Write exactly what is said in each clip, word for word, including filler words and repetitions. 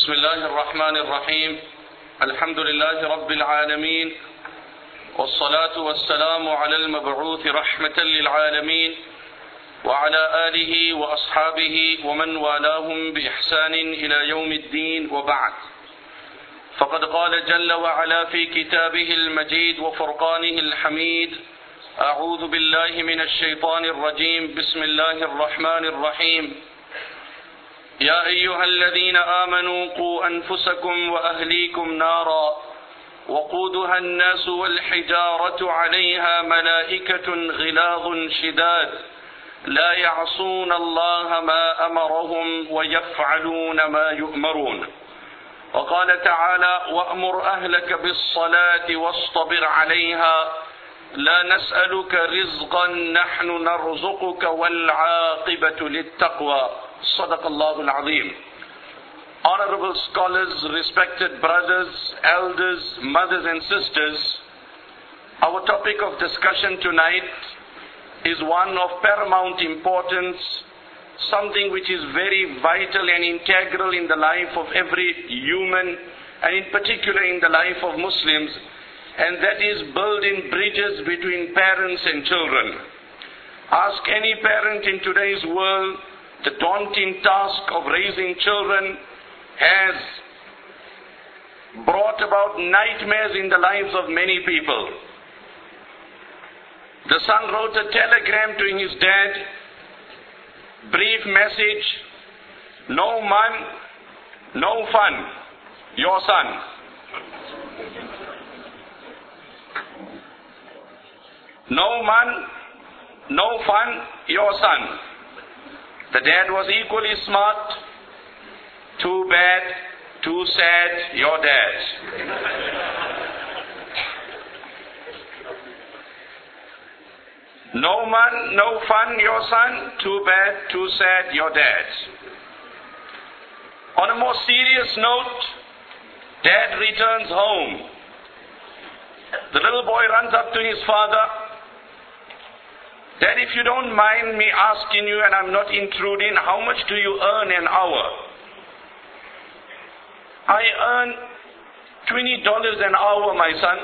بسم الله الرحمن الرحيم الحمد لله رب العالمين والصلاة والسلام على المبعوث رحمة للعالمين وعلى آله وأصحابه ومن والاهم بإحسان إلى يوم الدين وبعد. فقد قال جل وعلا في كتابه المجيد وفرقانه الحميد: أعوذ بالله من الشيطان الرجيم، بسم الله الرحمن الرحيم. يا أيها الذين آمنوا قوا أنفسكم وأهليكم نارا وقودها الناس والحجارة عليها ملائكة غلاظ شداد لا يعصون الله ما أمرهم ويفعلون ما يؤمرون. وقال تعالى: وأمر أهلك بالصلاة واصطبر عليها لا نسألك رزقا نحن نرزقك والعاقبة للتقوى. صدق الله العظيم. Honorable scholars, respected brothers, elders, mothers and sisters, our topic of discussion tonight is one of paramount importance, something which is very vital and integral in the life of every human, and in particular in the life of Muslims, and that is building bridges between parents and children. Ask any parent in today's world, the daunting task of raising children has brought about nightmares in the lives of many people. The son wrote a telegram to his dad, brief message: no man, no fun, your son. No man, no fun, your son. The dad was equally smart. Too bad, too sad, your dad. No man, no fun, your son. Too bad, too sad, your dad. On a more serious note, dad returns home. The little boy runs up to his father. Dad, if you don't mind me asking you, and I'm not intruding, how much do you earn an hour? I earn twenty dollars an hour, my son.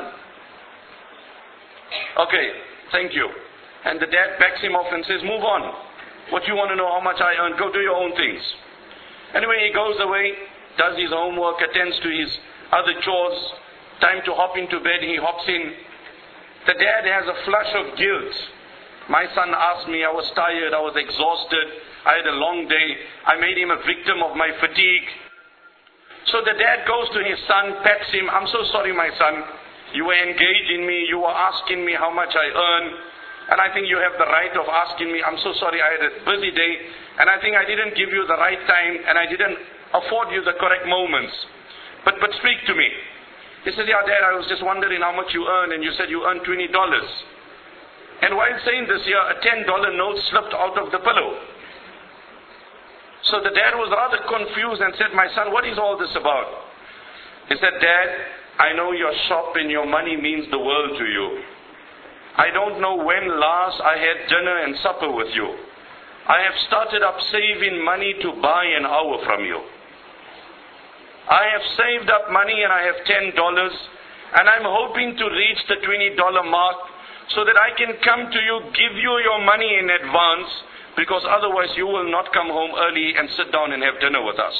Okay, thank you. And the dad backs him off and says, move on. What you want to know how much I earn? Go do your own things. Anyway, he goes away, does his homework, attends to his other chores. Time to hop into bed, he hops in. The dad has a flush of guilt. My son asked me, I was tired, I was exhausted, I had a long day, I made him a victim of my fatigue. So the dad goes to his son, pets him. I'm so sorry, my son. You were engaging me, you were asking me how much I earn, and I think you have the right of asking me. I'm so sorry, I had a busy day, and I think I didn't give you the right time, and I didn't afford you the correct moments. But but speak to me. He said, yeah, Dad, I was just wondering how much you earn, and you said you earn twenty dollars. And while saying this here, a ten dollar note slipped out of the pillow. So the dad was rather confused and said, my son, what is all this about? He said, Dad, I know your shop and your money means the world to you. I don't know when last I had dinner and supper with you. I have started up saving money to buy an hour from you. I have saved up money and I have ten dollars, and I'm hoping to reach the twenty dollar mark, so that I can come to you, give you your money in advance, because otherwise you will not come home early and sit down and have dinner with us.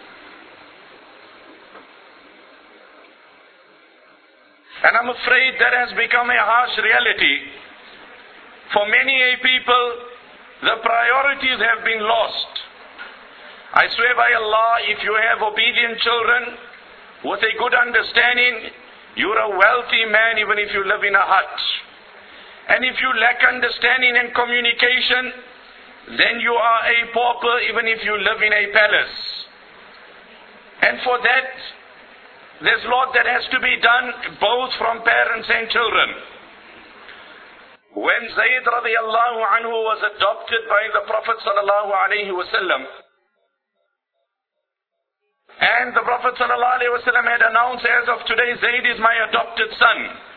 And I'm afraid that has become a harsh reality. For many a people, the priorities have been lost. I swear by Allah, if you have obedient children with a good understanding, you're a wealthy man even if you live in a hut. And if you lack understanding and communication, then you are a pauper even if you live in a palace. And for that, there's a lot that has to be done both from parents and children. When Zayd radiallahu anhu was adopted by the Prophet sallallahu alayhi wasallam, and the Prophet sallallahu alayhi wasallam had announced, as of today, Zayd is my adopted son.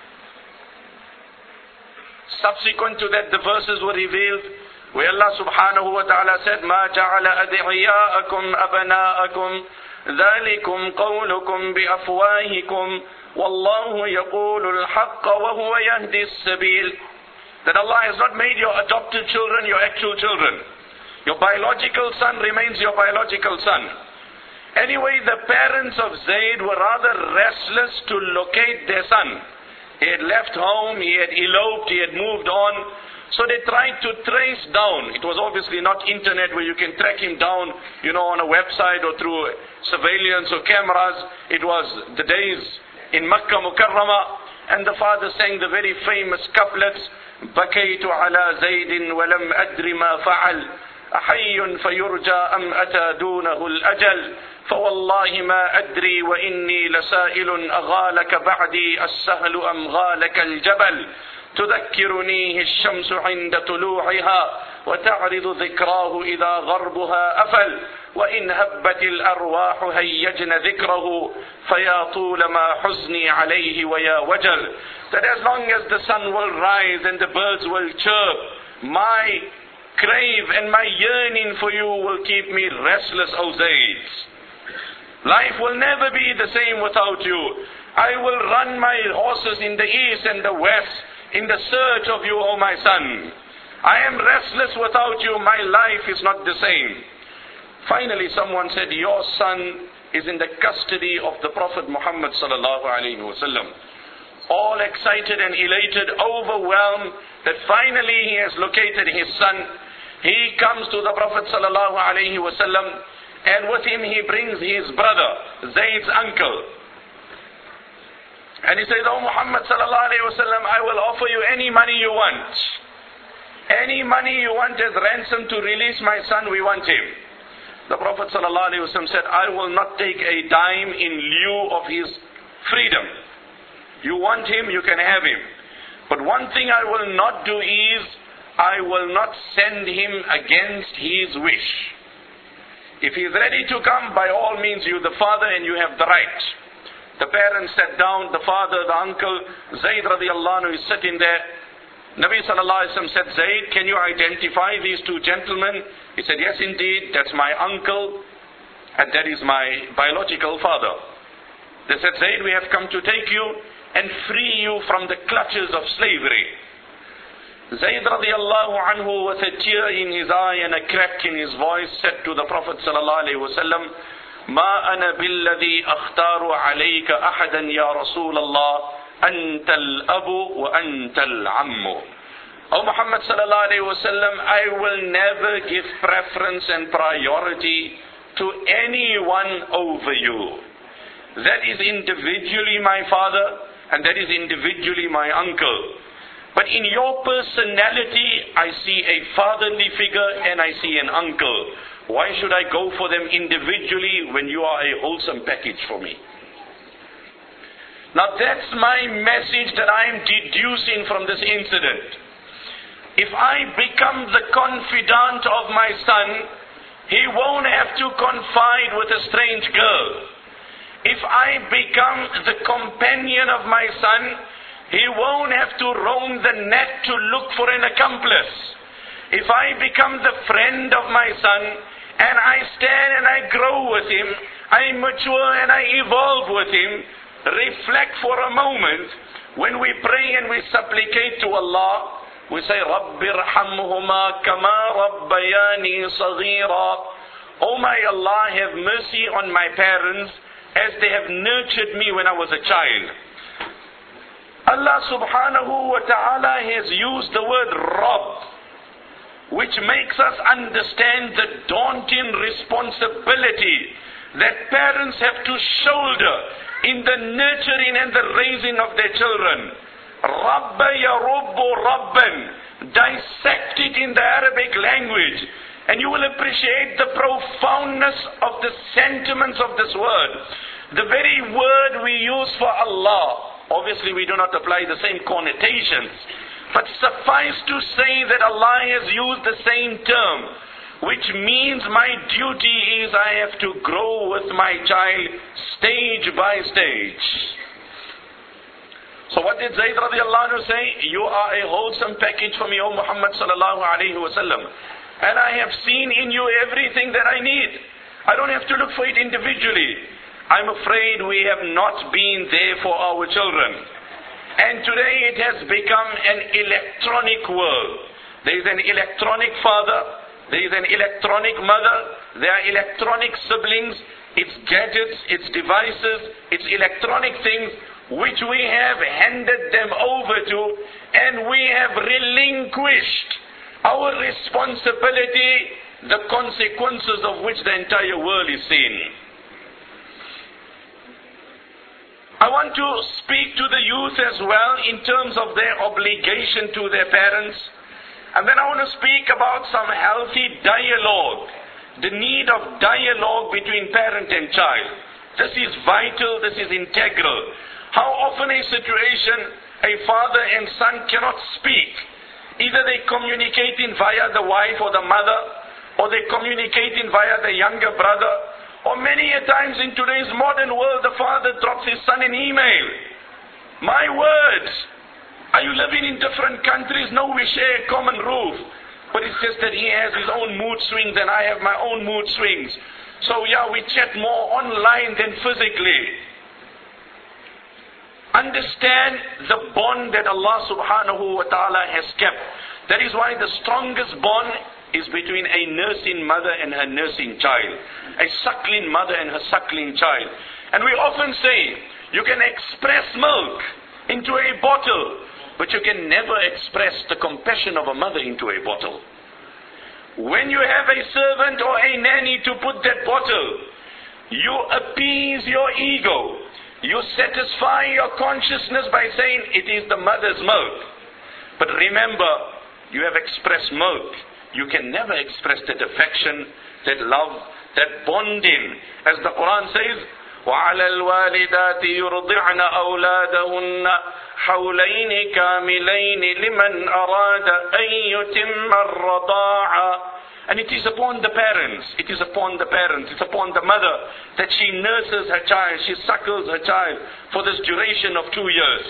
Subsequent to that, the verses were revealed where Allah subhanahu wa ta'ala said, مَا جَعَلَ أَدْعِيَاءَكُمْ أَبْنَاءَكُمْ ذلكم قولكم بأفواهكم والله يقول الحق وهو يهدي السبيل. That Allah has not made your adopted children your actual children. Your biological son remains your biological son. Anyway, the parents of Zayd were rather restless to locate their son. He had left home, he had eloped, he had moved on. So they tried to trace down. It was obviously not internet where you can track him down, you know, on a website or through surveillance or cameras. It was the days in Makkah Mukarramah. And the father sang the very famous couplets, بكيت على زيد ولم أدر ما فعل أحي فيرجى أم أتى دونه الأجل فوالله ما أدري وإني لسائل أغالك بعدي السهل أم غالك الجبل تذكرنيه الشمس عند طلوعها وتعرض ذكراه إذا غربها أفل وإن هبت الأرواح هيجن ذكره فيا طول ما حزني عليه ويا وجل. That as long as the sun will rise and the birds will chirp, my crave and my yearning for you will keep me restless, O Zayd. Life will never be the same without you. I will run my horses in the east and the west in the search of you, O my son. I am restless without you. My life is not the same. Finally, someone said, your son is in the custody of the Prophet Muhammad sallallahu alaihi wasallam. All excited and elated, overwhelmed that finally he has located his son. He comes to the Prophet sallallahu alaihi wasallam, and with him he brings his brother, Zayd's uncle. And he says, "Oh Muhammad sallallahu alaihi wasallam, I will offer you any money you want. Any money you want as ransom to release my son, we want him." The Prophet sallallahu alaihi wasallam said, "I will not take a dime in lieu of his freedom. You want him, you can have him. But one thing I will not do is, I will not send him against his wish. If he is ready to come, by all means, you the father and you have the right." The parents sat down, the father, the uncle, Zayd radiallahu anhu is sitting there. Nabi sallallahu alaihi wasallam said, "Zayd, can you identify these two gentlemen?" He said, "Yes indeed, that's my uncle and that is my biological father." They said, "Zayd, we have come to take you and free you from the clutches of slavery." Zayd radiallahu anhu, with a tear in his eye and a crack in his voice, said to the Prophet sallallahu alaihi wasallam, "Ma ana billadhi akhtaru alayka ahadan ya Rasulallah, anta al-abu wa anta al-ammu." O Muhammad sallallahu alaihi wasallam, I will never give preference and priority to anyone over you. That is individually my father, and that is individually my uncle. But in your personality, I see a fatherly figure and I see an uncle. Why should I go for them individually when you are a wholesome package for me? Now that's my message that I am deducing from this incident. If I become the confidant of my son, he won't have to confide with a strange girl. If I become the companion of my son, he won't have to roam the net to look for an accomplice. If I become the friend of my son, and I stand and I grow with him, I mature and I evolve with him, reflect for a moment, when we pray and we supplicate to Allah, we say, "Rabbi irhamhuma kama rabbayani saghira." Oh my Allah, have mercy on my parents as they have nurtured me when I was a child. Allah subhanahu wa ta'ala has used the word Rabb, which makes us understand the daunting responsibility that parents have to shoulder in the nurturing and the raising of their children. Rabba yarubbu rabban. Dissect it in the Arabic language, and you will appreciate the profoundness of the sentiments of this word. The very word we use for Allah. Obviously we do not apply the same connotations, but suffice to say that Allah has used the same term, which means my duty is I have to grow with my child stage by stage. So what did Zayd radiallahu anhu say? "You are a wholesome package for me, O Muhammad sallallahu alayhi wa sallam. And I have seen in you everything that I need. I don't have to look for it individually. I'm afraid we have not been there for our children. And today it has become an electronic world. There is an electronic father, there is an electronic mother, there are electronic siblings, it's gadgets, it's devices, it's electronic things which we have handed them over to, and we have relinquished our responsibility, the consequences of which the entire world is seeing. I want to speak to the youth as well in terms of their obligation to their parents. And then I want to speak about some healthy dialogue, the need of dialogue between parent and child. This is vital, this is integral. How often a situation, a father and son cannot speak. Either they communicating via the wife or the mother, or they communicating via the younger brother, or many a times in today's modern world, the father drops his son an email. My words! Are you living in different countries? No, we share a common roof. But it's just that he has his own mood swings and I have my own mood swings. So yeah, we chat more online than physically. Understand the bond that Allah subhanahu wa ta'ala has kept. That is why the strongest bond is between a nursing mother and her nursing child. A suckling mother and her suckling child. And we often say, you can express milk into a bottle, but you can never express the compassion of a mother into a bottle. When you have a servant or a nanny to put that bottle, you appease your ego. You satisfy your consciousness by saying it is the mother's milk. But remember, you have expressed milk. You can never express that affection, that love, that bonding. As the Quran says, وَعَلَى الْوَالِدَاتِ يُرْضِعْنَ أَوْلَادَهُنَّ حَوْلَيْنِ كَامِلَيْنِ لِمَنْ أَرَادَ أَنْ يُتِمَّ الرَّضَاعَ. And it is upon the parents, it is upon the parents, it's upon the mother that she nurses her child, she suckles her child for this duration of two years.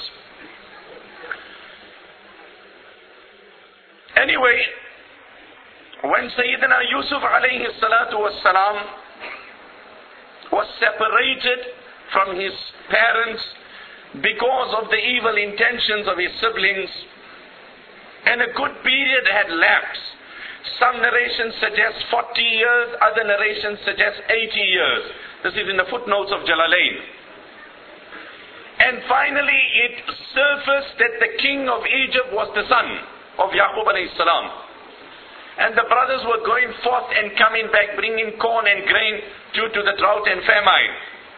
Anyway, when Sayyidina Yusuf alayhi salatu was salam was separated from his parents because of the evil intentions of his siblings, and a good period had lapsed. Some narrations suggest forty years, other narrations suggest eighty years. This is in the footnotes of Jalalain. And finally it surfaced that the king of Egypt was the son of Yaqub alayhi salam. And the brothers were going forth and coming back, bringing corn and grain due to the drought and famine.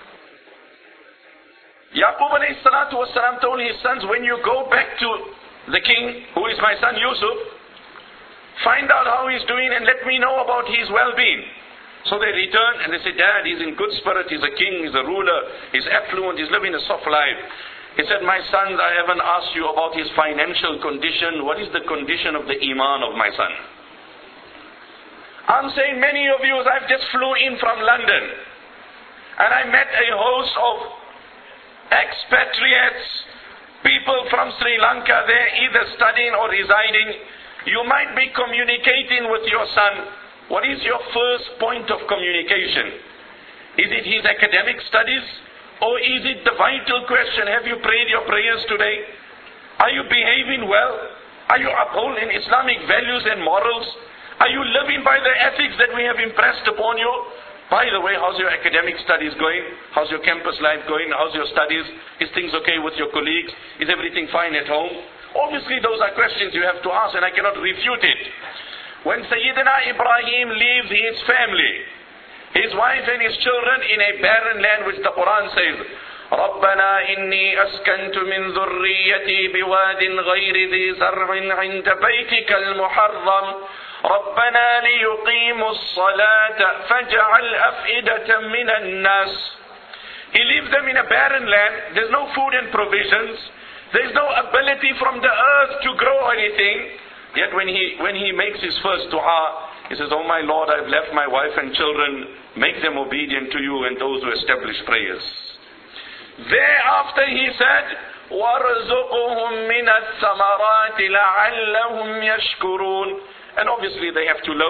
Yaqub alayhi salatu wasalam told his sons, when you go back to the king, who is my son Yusuf, find out how he's doing and let me know about his well-being. So they returned and they said, Dad, he's in good spirit, he's a king, he's a ruler, he's affluent, he's living a soft life. He said, my sons, I haven't asked you about his financial condition. What is the condition of the iman of my son? I'm saying many of you, I've just flew in from London and I met a host of expatriates, people from Sri Lanka there either studying or residing. You might be communicating with your son. What is your first point of communication? Is it his academic studies? Or is it the vital question, have you prayed your prayers today? Are you behaving well? Are you upholding Islamic values and morals? Are you living by the ethics that we have impressed upon you? By the way, how's your academic studies going? How's your campus life going? How's your studies? Is things okay with your colleagues? Is everything fine at home? Obviously those are questions you have to ask and I cannot refute it. When Sayyidina Ibrahim leaves his family, his wife and his children in a barren land, which the Quran says, رَبَّنَا إِنِّي أَسْكَنْتُ مِنْ ذُرِّيَّتِي بِوَادٍ غَيْرِ ذِي زَرْعٍ عِنْدَ بَيْتِكَ الْمُحَرَّمِ رَبَّنَا لِيُقِيمُوا الصَّلَاةَ فَاجْعَلْ أَفْئِدَةً مِنَ النَّاسِ. He leaves them in a barren land. There's no food and provisions. There's no ability from the earth to grow anything. Yet when he when he makes his first dua, he says, oh my Lord, I've left my wife and children. Make them obedient to you and those who establish prayers. Thereafter he said, وَارْزُقُهُمْ مِنَ الثَّمَرَاتِ لَعَلَّهُمْ يَشْكُرُونَ. And obviously they have to live.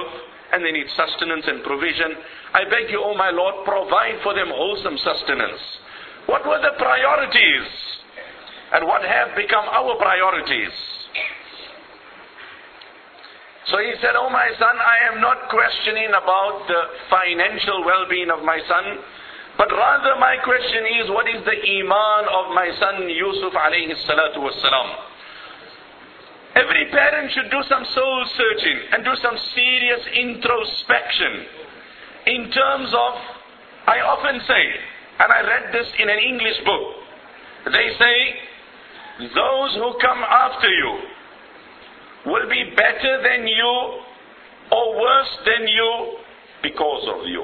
and they need sustenance and provision. I beg you, O my Lord, provide for them wholesome sustenance. What were the priorities? And what have become our priorities? So he said, "Oh my son, I am not questioning about the financial well-being of my son, but rather my question is, what is the iman of my son Yusuf alayhi salatu wassalam?" Every parent should do some soul searching and do some serious introspection in terms of, I often say, and I read this in an English book, they say, those who come after you will be better than you or worse than you because of you.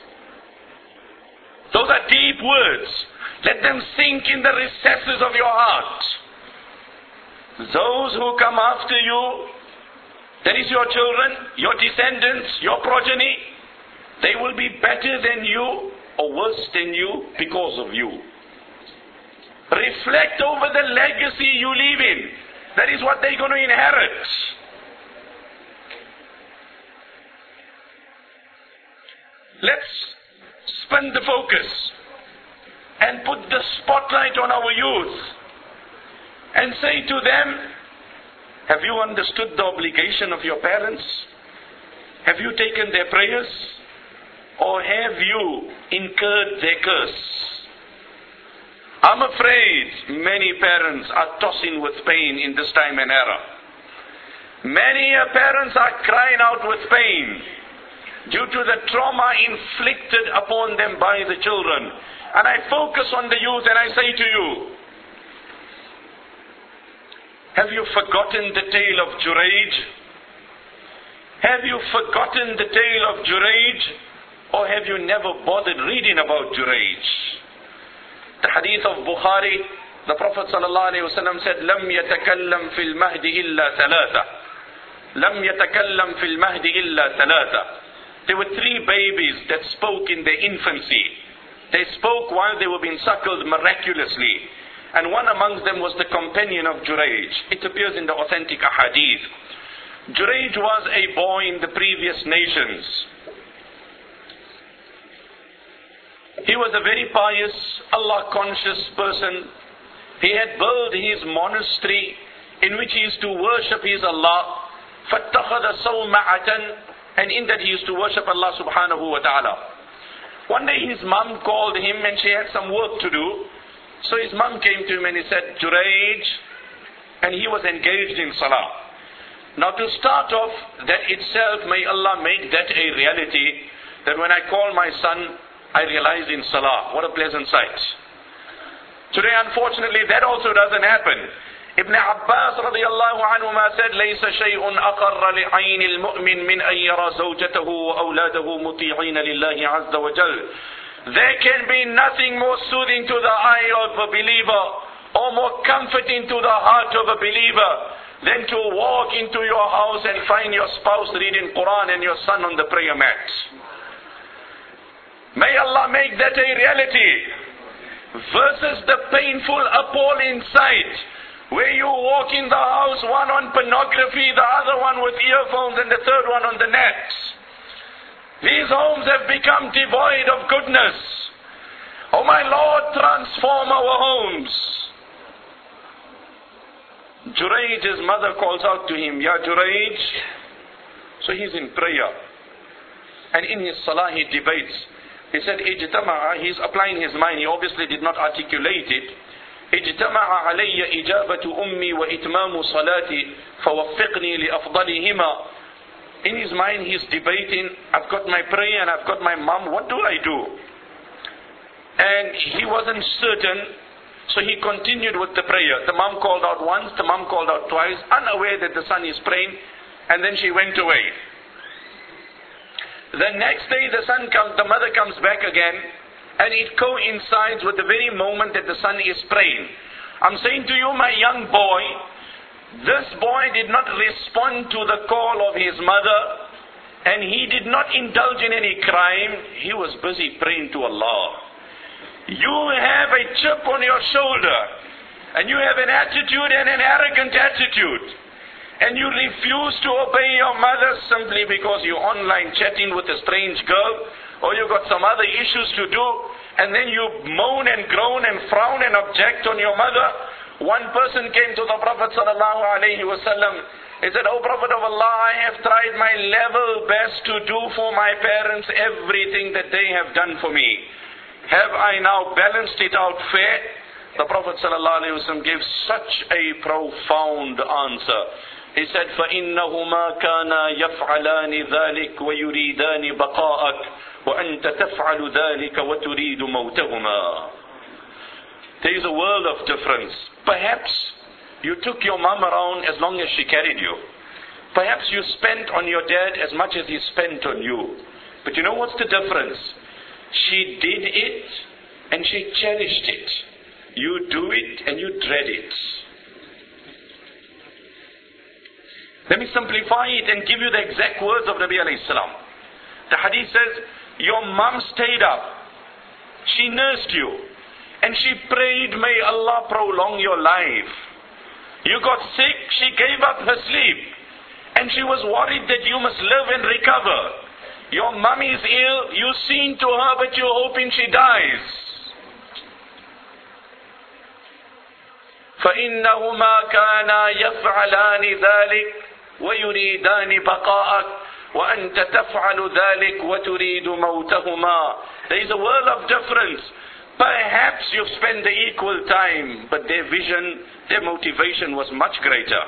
Those are deep words. Let them sink in the recesses of your heart. Those who come after you, that is your children, your descendants, your progeny, they will be better than you or worse than you because of you. Reflect over the legacy you leave in. That is what they're going to inherit. Let's spin the focus and put the spotlight on our youth and say to them, have you understood the obligation of your parents? Have you taken their prayers? Or have you incurred their curse? I'm afraid many parents are tossing with pain in this time and era. Many parents are crying out with pain due to the trauma inflicted upon them by the children. And I focus on the youth and I say to you, have you forgotten the tale of Jurayj? Have you forgotten the tale of Jurayj? Or have you never bothered reading about Jurayj? The hadith of Bukhari, the Prophet ﷺ said, لَمْ يَتَكَلَّمْ فِي الْمَهْدِ إِلَّا ثَلَاثَةً لَمْ يَتَكَلَّمْ فِي الْمَهْدِ إِلَّا ثَلَاثَةً. There were three babies that spoke in their infancy. They spoke while they were being suckled miraculously. And one amongst them was the companion of Jurayj. It appears in the authentic ahadith. Jurayj was a boy in the previous nations. He was a very pious, Allah-conscious person. He had built his monastery in which he used to worship his Allah. فَاتَّخَذَ صَوْمَعَةً, and in that he used to worship Allah subhanahu wa ta'ala. One day his mom called him and she had some work to do. So his mom came to him and he said, Jurayj, and he was engaged in salah. Now to start off, that itself, may Allah make that a reality, that when I call my son, I realize in salah. What a pleasant sight. Today, unfortunately, that also doesn't happen. Ibn Abbas radiyallahu anhuma said, لَيْسَ شَيْءٌ أَقَرَّ لِعَيْنِ الْمُؤْمِنِ مِنْ أَنْ يَرَى زَوْجَتَهُ وَأَوْلَادَهُ مُطِيعِينَ لِلَّهِ عَزَّ وَجَلَّ. There can be nothing more soothing to the eye of a believer or more comforting to the heart of a believer than to walk into your house and find your spouse reading Quran and your son on the prayer mat. May Allah make that a reality versus the painful, appalling sight where you walk in the house, one on pornography, the other one with earphones and the third one on the net. These homes have become devoid of goodness. Oh my Lord, transform our homes. Jurayj's mother calls out to him, Ya Jurayj. So he's in prayer. And in his salah he debates. He said, Ijtama'a, he's applying his mind. He obviously did not articulate it. Ijtama'a alayya ijabatu ummi wa itmamu salati fawaffiqni li afdalihima. In his mind he's debating, I've got my prayer and I've got my mom, what do I do? And he wasn't certain, so he continued with the prayer. The mom called out once, the mom called out twice, unaware that the son is praying, and then she went away. The next day the son comes, the mother comes back again, and it coincides with the very moment that the son is praying. I'm saying to you, my young boy, this boy did not respond to the call of his mother, and he did not indulge in any crime. He was busy praying to Allah. You have a chip on your shoulder, and you have an attitude and an arrogant attitude. and you refuse to obey your mother simply because you're online chatting with a strange girl, or you got some other issues to do, and then you moan and groan and frown and object on your mother. One person came to the Prophet sallallahu alaihi wasallam. He said, "O Prophet of Allah, I have tried my level best to do for my parents everything that they have done for me. Have I now balanced it out fair?" The Prophet sallallahu alaihi wasallam gave such a profound answer. He said, فَإِنَّهُمَا كَانَا يَفْعَلَانِ ذَلِكَ وَيُرِيدَانِ بَقَاءَكَ وَأَنْتَ تَفْعَلُ ذَلِكَ وَتُرِيدُ مَوْتَهُمَا. There is a world of difference. Perhaps you took your mom around as long as she carried you. Perhaps you spent on your dad as much as he spent on you. But you know what's the difference? She did it and she cherished it. You do it and you dread it. Let me simplify it and give you the exact words of Nabi alayhi salam. The hadith says, your mom stayed up. She nursed you. And she prayed, may Allah prolong your life. You got sick, she gave up her sleep. And she was worried that you must live and recover. Your mom is ill, you seen to her but you're hoping she dies. فَإِنَّهُمَا كَانَا يَفْعَلَانِ ذَلِكَ وَيُرِيدَانِ بَقَاءَكَ وَأَنْتَ تَفْعَلُ ذَلِكَ وَتُرِيدُ مَوْتَهُمَا. There is a world of difference. Perhaps you've spent the equal time, but their vision, their motivation was much greater.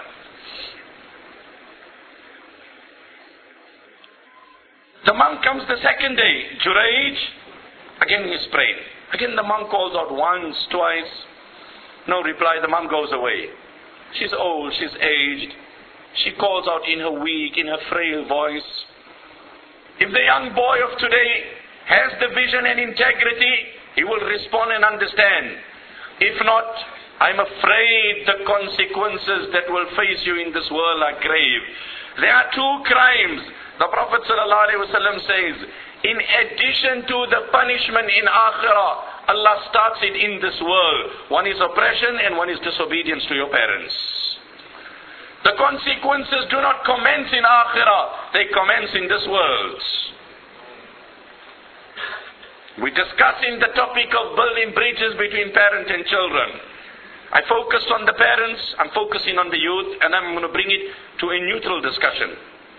The monk comes the second day. Jurayj, again he's praying. Again the monk calls out once, twice. No reply, the mom goes away. She's old, she's aged. She calls out in her weak, in her frail voice. If the young boy of today has the vision and integrity, he will respond and understand. If not, I'm afraid the consequences that will face you in this world are grave. There are two crimes. The Prophet ﷺ says, in addition to the punishment in Akhirah, Allah starts it in this world. One is oppression and one is disobedience to your parents. The consequences do not commence in Akhirah, they commence in this world. We're discussing the topic of building bridges between parent and children. I focused on the parents, I'm focusing on the youth, and I'm going to bring it to a neutral discussion.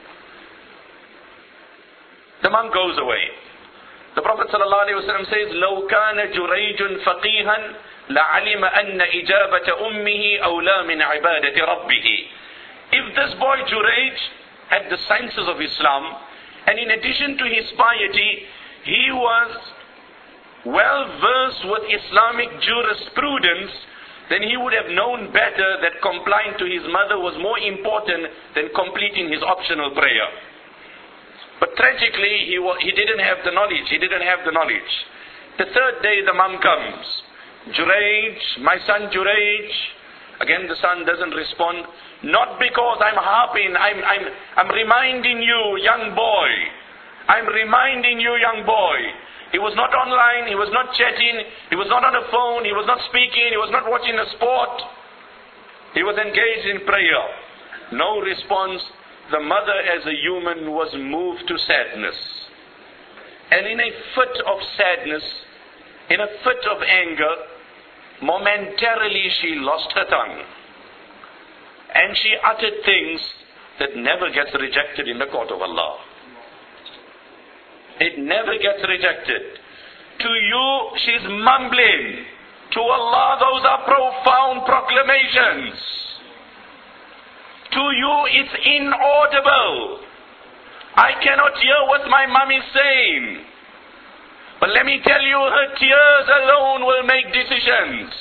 The monk goes away. The Prophet ﷺ says, لو كان جريج فقيها لعلم أن إجابة أمه أولى من عبادة ربه. If this boy Jurayj had the sciences of Islam, and in addition to his piety, he was well versed with Islamic jurisprudence, then he would have known better that complying to his mother was more important than completing his optional prayer. But tragically, he, wa- he didn't have the knowledge. He didn't have the knowledge. The third day, the mom comes. Jurayj, my son Jurayj. Again, the son doesn't respond. Not because I'm harping. I'm, I'm, I'm reminding you, young boy. I'm reminding you, young boy. He was not online. He was not chatting. He was not on the phone. He was not speaking. He was not watching a sport. He was engaged in prayer. No response. The mother as a human was moved to sadness. And in a fit of sadness, in a fit of anger, momentarily she lost her tongue. And she uttered things that never gets rejected in the court of Allah. It never gets rejected. To you, she's mumbling. To Allah, those are profound proclamations. To you, it's inaudible. I cannot hear what my mom is saying. But let me tell you, her tears alone will make decisions.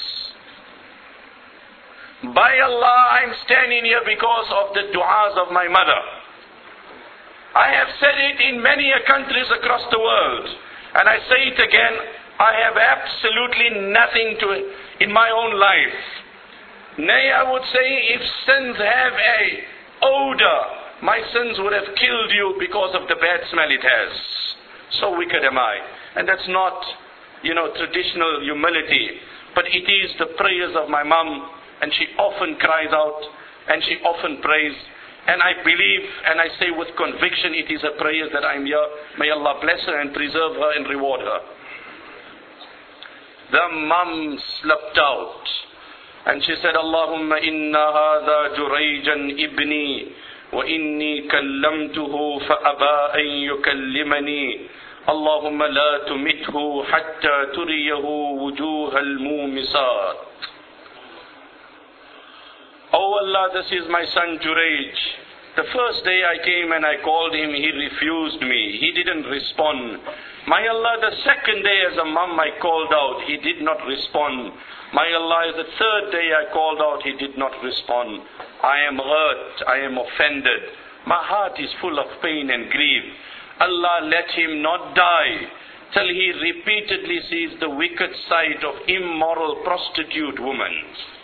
By Allah, I'm standing here because of the du'as of my mother. I have said it in many countries across the world. And I say it again, I have absolutely nothing to in my own life. Nay, I would say, if sins have a odor, my sins would have killed you because of the bad smell it has. So wicked am I. And that's not, you know, traditional humility. But it is the prayers of my mom. And she often cries out. And she often prays. And I believe and I say with conviction it is her prayers that I am here. May Allah bless her and preserve her and reward her. The mum slipped out. And she said, Allahumma inna hadha Jurayjan ibni wa inni kallamtuhu fa aba an yukallimani. Allahumma la tumithu hatta turiyahu wujuh al-mumisat. Oh Allah, this is my son Jurayj. The first day I came and I called him, he refused me. He didn't respond. My Allah, the second day as a mum I called out, he did not respond. My Allah, the third day I called out, he did not respond. I am hurt, I am offended. My heart is full of pain and grief. Allah, let him not die till he repeatedly sees the wicked side of immoral prostitute women.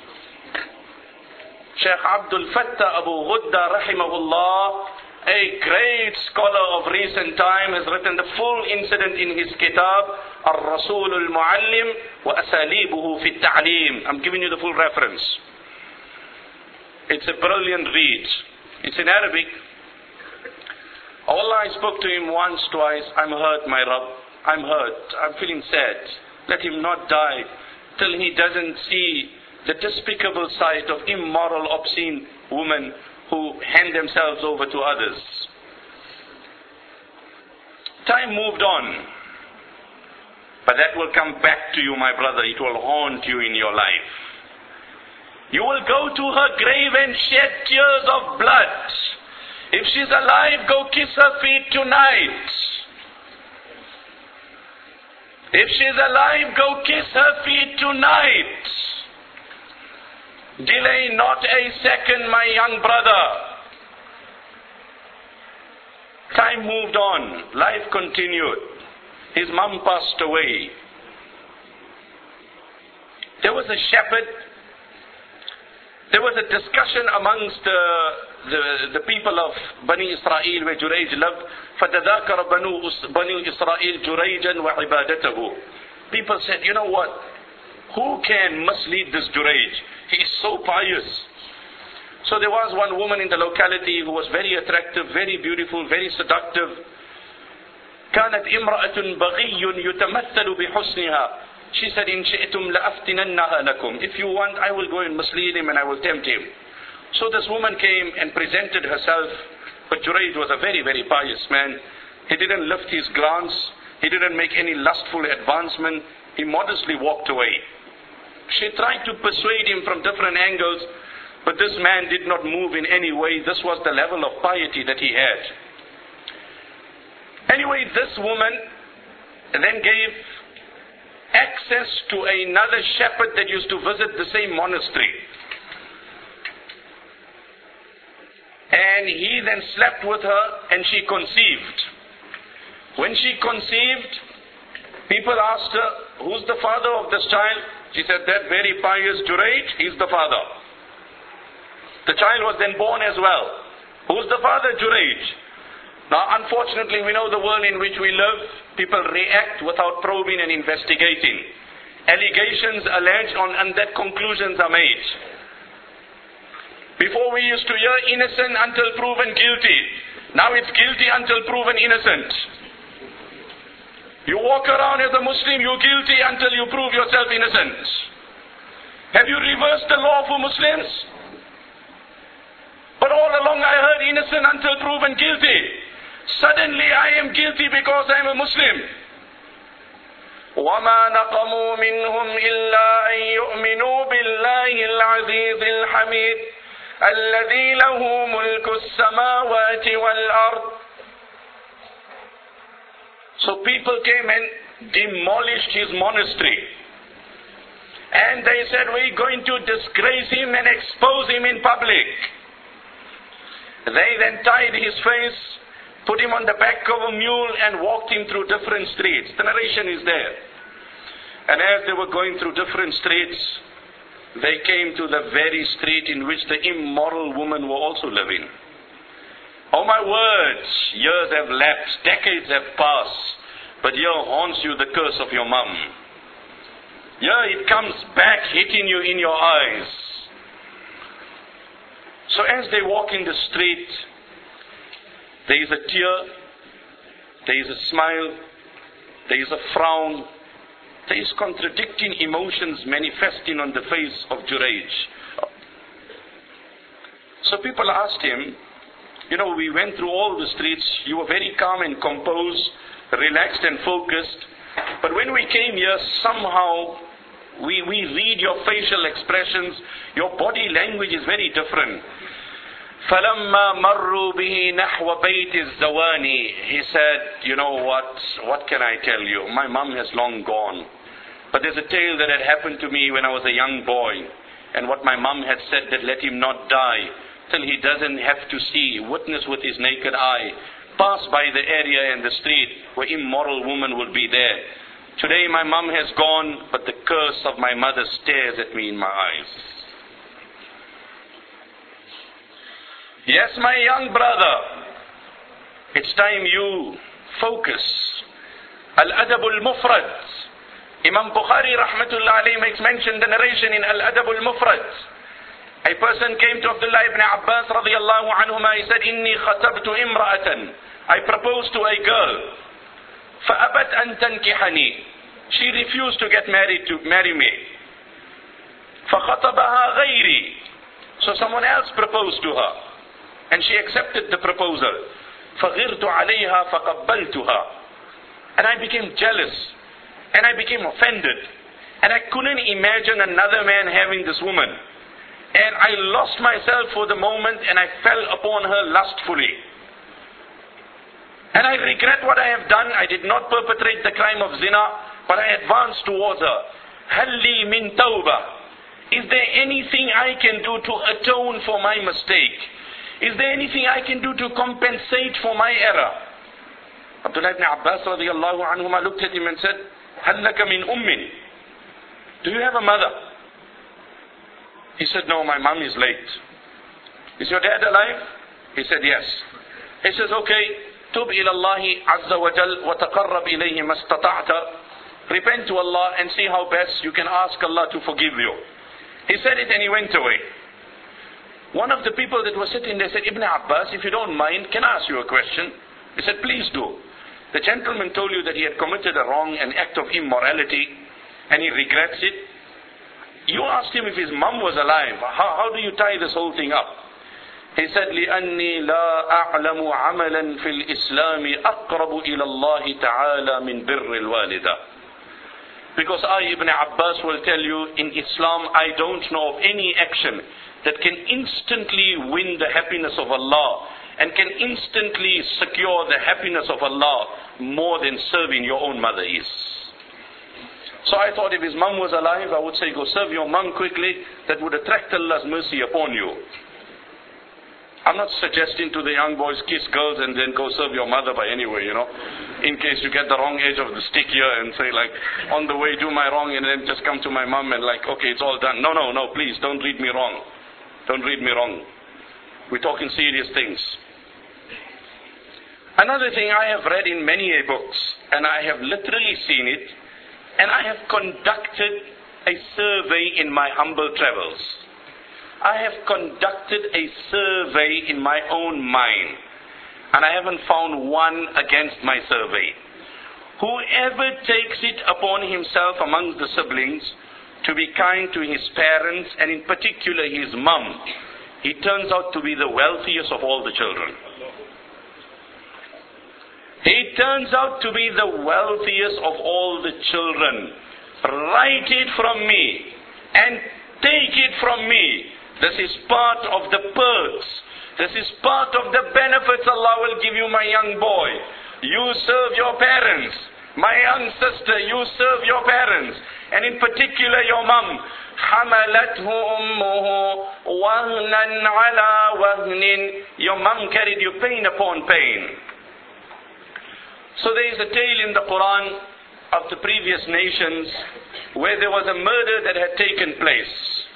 Shaykh Abdul Fattah Abu Ghudda rahimahullah, a great scholar of recent time, has written the full incident in his kitab Ar-Rasul Al-Muallim wa Asalibuhu fi Ta'aleem. I'm giving you the full reference. It's a brilliant read. It's in Arabic. Oh Allah, I spoke to him once, twice. I'm hurt, my Rabb. I'm hurt. I'm feeling sad. Let him not die till he doesn't see the despicable sight of immoral, obscene women who hand themselves over to others. Time moved on. But that will come back to you, my brother. It will haunt you in your life. You will go to her grave and shed tears of blood. If she's alive, go kiss her feet tonight. If she's alive, go kiss her feet tonight. Delay not a second, my young brother. Time moved on. Life continued. His mum passed away. There was a shepherd. There was a discussion amongst the, the, the people of Bani Israel where Jurayj lived. فَتَذَاكَرَ بَنُو إِسْرَائِيلَ جُرَيْجًا وَعِبَادَتَهُ. People said, you know what? Who can mislead this Jurayj? He is so pious. So there was one woman in the locality who was very attractive, very beautiful, very seductive. كانت امرأة بغي يتمثل بحسنها. She said, إن شئتم لأفتننها لكم. If you want, I will go and mislead him and I will tempt him. So this woman came and presented herself. But Jurayj was a very, very pious man. He didn't lift his glance. He didn't make any lustful advancement. He modestly walked away. She tried to persuade him from different angles, but this man did not move in any way. This was the level of piety that he had. Anyway, this woman then gave access to another shepherd that used to visit the same monastery. And he then slept with her and she conceived. When she conceived, people asked her, who's the father of this child? She said, that very pious Jurayj, he's the father. The child was then born as well. Who's the father? Jurayj. Now, unfortunately, we know the world in which we live. People react without probing and investigating. Allegations alleged on, and that conclusions are made. Before we used to hear innocent until proven guilty. Now it's guilty until proven innocent. You walk around as a Muslim, you're guilty until you prove yourself innocent. Have you reversed the law for Muslims? But all along I heard innocent until proven guilty. Suddenly I am guilty because I am a Muslim. وَمَا نَقَمُوا مِنْهُمْ إِلَّا أَن يُؤْمِنُوا بِاللَّهِ الْعَزِيزِ الْحَمِيدِ الَّذِي لَهُ مُلْكُ السَّمَاوَاتِ وَالْأَرْضِ. So people came and demolished his monastery. And they said, we're going to disgrace him and expose him in public. They then tied his face, put him on the back of a mule and walked him through different streets. The narration is there. And as they were going through different streets, they came to the very street in which the immoral women were also living. Oh my words, years have lapsed, decades have passed, but here haunts you the curse of your mum. Here it comes back hitting you in your eyes. So as they walk in the street, there is a tear, there is a smile, there is a frown, there is contradicting emotions manifesting on the face of Jurayj. So people asked him, you know, we went through all the streets, you were very calm and composed, relaxed and focused, but when we came here, somehow we, we read your facial expressions, your body language is very different. فَلَمَّا مَرُّوا بِهِ نَحْوَ بَيْتِ الزَّوَانِ. He said, you know what, what can I tell you? My mom has long gone. But there's a tale that had happened to me when I was a young boy. And what my mom had said, that let him not die till he doesn't have to see, witness with his naked eye, pass by the area and the street where immoral woman will be there. Today my mom has gone, but the curse of my mother stares at me in my eyes. Yes, my young brother, it's time you focus. Al-Adab al-Mufrad. Imam Bukhari rahmatullah alayhi makes mention the narration in Al-Adab al-Mufrad. A person came to Abdullah ibn Abbas radiyallahu anhuma. He said, Inni khatabtu imra'atan. I proposed to a girl. فَأَبَتْ أَن تَنْكِحَنِي. She refused to get married to marry me. فَخَطَبَهَا غَيْرِي. So someone else proposed to her. And she accepted the proposal. فَغِرْتُ عَلَيْهَا فَقَبَّلْتُهَا. And I became jealous. And I became offended. And I couldn't imagine another man having this woman. And I lost myself for the moment and I fell upon her lustfully. And I regret what I have done. I did not perpetrate the crime of zina, but I advanced towards her. هَلْ لِي مِن تَوْبَةٍ. Is there anything I can do to atone for my mistake? Is there anything I can do to compensate for my error? Abdullah ibn Abbas radiyallahu anhuma looked at him and said, هَلْ لَكَ مِنْ أُمٍّ. Do you have a mother? He said, no, my mom is late. Is your dad alive? He said, yes. He says, okay, tub ila Allahi azza wa jal wa taqarrab ilayhi mastata'ta. Repent to Allah and see how best you can ask Allah to forgive you. He said it and he went away. One of the people that was sitting there said, Ibn Abbas, if you don't mind, can I ask you a question? He said, please do. The gentleman told you that he had committed a wrong, an act of immorality, and he regrets it. You asked him if his mum was alive. How, how do you tie this whole thing up? He said, لِأَنِّي لَا أَعْلَمُ عَمَلًا فِي الْإِسْلَامِ أَقْرَبُ إِلَى اللَّهِ تَعَالَى مِنْ بِرِّ الْوَالِدَةِ. Because I, Ibn Abbas, will tell you, in Islam, I don't know of any action that can instantly win the happiness of Allah and can instantly secure the happiness of Allah more than serving your own mother is. So I thought if his mum was alive, I would say, go serve your mum quickly. That would attract Allah's mercy upon you. I'm not suggesting to the young boys, kiss girls and then go serve your mother by anyway, you know. In case you get the wrong edge of the stick here and say like, on the way do my wrong and then just come to my mum and like, okay, it's all done. No, no, no, please, don't read me wrong. Don't read me wrong. We're talking serious things. Another thing I have read in many books, and I have literally seen it, and I have conducted a survey in my humble travels. I have conducted a survey in my own mind, and I haven't found one against my survey. Whoever takes it upon himself amongst the siblings to be kind to his parents, and in particular his mum, he turns out to be the wealthiest of all the children. He turns out to be the wealthiest of all the children. Write it from me and take it from me. This is part of the perks. This is part of the benefits Allah will give you, my young boy. You serve your parents. My young sister, you serve your parents. And in particular your mum. حَمَلَتْهُ أُمُّهُ وَهْنًا عَلَى وَهْنٍ. Your mum carried you pain upon pain. So there is a tale in the Quran of the previous nations where there was a murder that had taken place.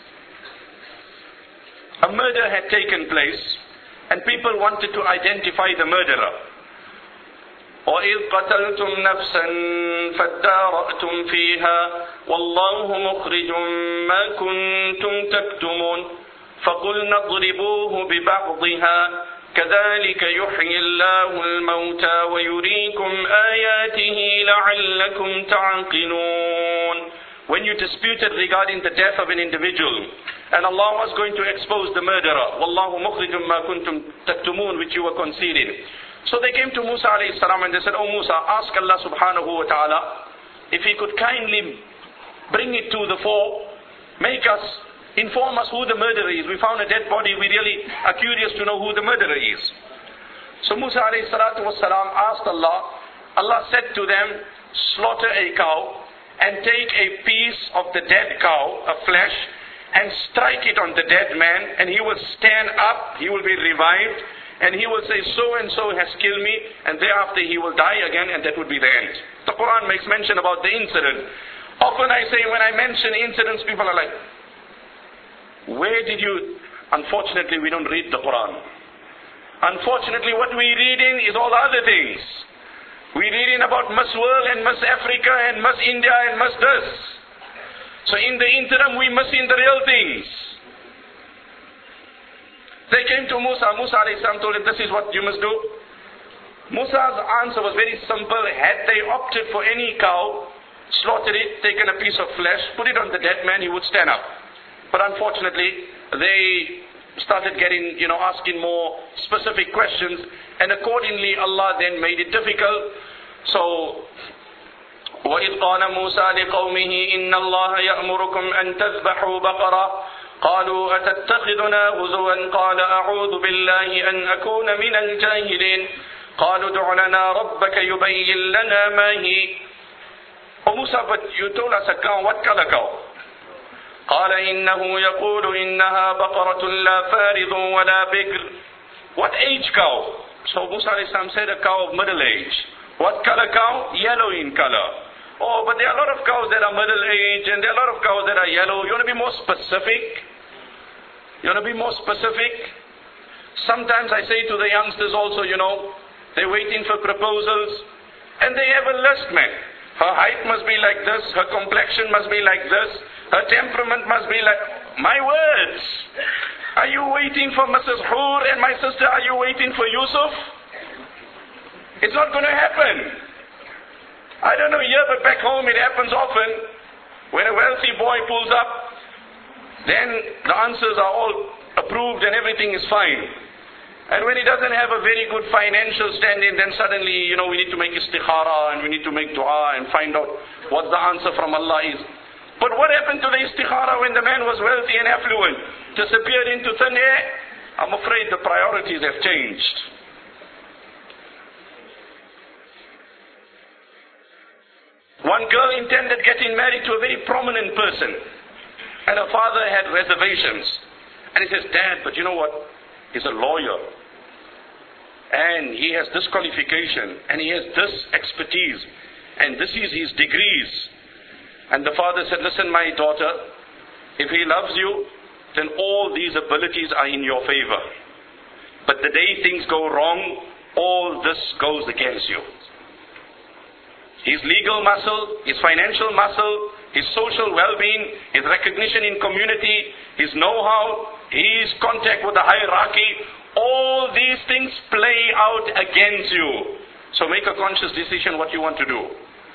A murder had taken place and people wanted to identify the murderer. وَإِذْ قَتَلْتُمْ نَفْسًا فَادَّارَأْتُمْ فِيهَا وَاللَّهُ مُخْرِجٌ مَا كُنْتُمْ تَكْتُمُونَ فَقُلْنَا اضْرِبُوهُ بِبَعْضِهَا كَذَلِكَ يُحْيِي اللَّهُ الْمَوْتَى وَيُرِيكُمْ آيَاتِهِ لَعَلَّكُمْ تَعْقِلُونَ. When you disputed regarding the death of an individual, and Allah was going to expose the murderer, وَاللَّهُ مُخْرِجٌ مَا كُنْتُمْ تَكْتُمُونَ, which you were concealing. So they came to Musa alayhi salam and they said, "Oh Musa, ask Allah subhanahu wa ta'ala if He could kindly bring it to the fore, make us, inform us who the murderer is. We found a dead body, we really are curious to know who the murderer is." So Musa alayhi salatu was salam asked Allah. Allah said to them, "Slaughter a cow and take a piece of the dead cow, a flesh, and strike it on the dead man, and he will stand up, he will be revived, and he will say, so and so has killed me, and thereafter he will die again, and that would be the end." The Quran makes mention about the incident. Often I say, when I mention incidents, people are like, where did you... Unfortunately, we don't read the Quran. Unfortunately, what we read in is all other things. We read in about Miss World and Miss Africa and Miss India and Miss this. So in the interim, we miss in the real things. They came to Musa. Musa alayhi salam told him, this is what you must do. Musa's answer was very simple. Had they opted for any cow, slaughtered it, taken a piece of flesh, put it on the dead man, he would stand up. But unfortunately, they started getting, you know, asking more specific questions. And accordingly, Allah then made it difficult. So, وَإِذْ قَالَ مُوسَى لِقَوْمِهِ إِنَّ اللَّهَ يَأْمُرُكُمْ أَن تَذْبَحُوا بَقَرَةً قالوا أتتخذنا هزوا قال أعوذ بالله أن أكون من الجاهلين قالوا ادع لنا ربك يبين لنا ما هي. Oh Musa, but you told us a cow. What color cow? قال إنه يقول إنها بقرة لا فارض ولا بكر. What age cow? So Musa alayhi salam said a cow of middle age. What color cow? Yellow in color. Oh, but there are a lot of cows that are middle age and there are a lot of cows that are yellow. You want to be more specific? You want to be more specific? Sometimes I say to the youngsters also, you know, they're waiting for proposals and they have a list, man. Her height must be like this, her complexion must be like this, her temperament must be like... My words! Are you waiting for Missus Hur and my sister, are you waiting for Yusuf? It's not going to happen. I don't know here, but back home it happens often. When a wealthy boy pulls up, then the answers are all approved and everything is fine. And when he doesn't have a very good financial standing, then suddenly, you know, we need to make istikhara and we need to make dua and find out what the answer from Allah is. But what happened to the istikhara when the man was wealthy and affluent? Disappeared into thin air? I'm afraid the priorities have changed. One girl intended getting married to a very prominent person, and her father had reservations. And he says, "Dad, but you know what? He's a lawyer, and he has this qualification, and he has this expertise, and this is his degrees." And the father said, "Listen, my daughter, if he loves you, then all these abilities are in your favor. But the day things go wrong, all this goes against you. His legal muscle, his financial muscle, his social well-being, his recognition in community, his know-how, his contact with the hierarchy, all these things play out against you. So make a conscious decision what you want to do."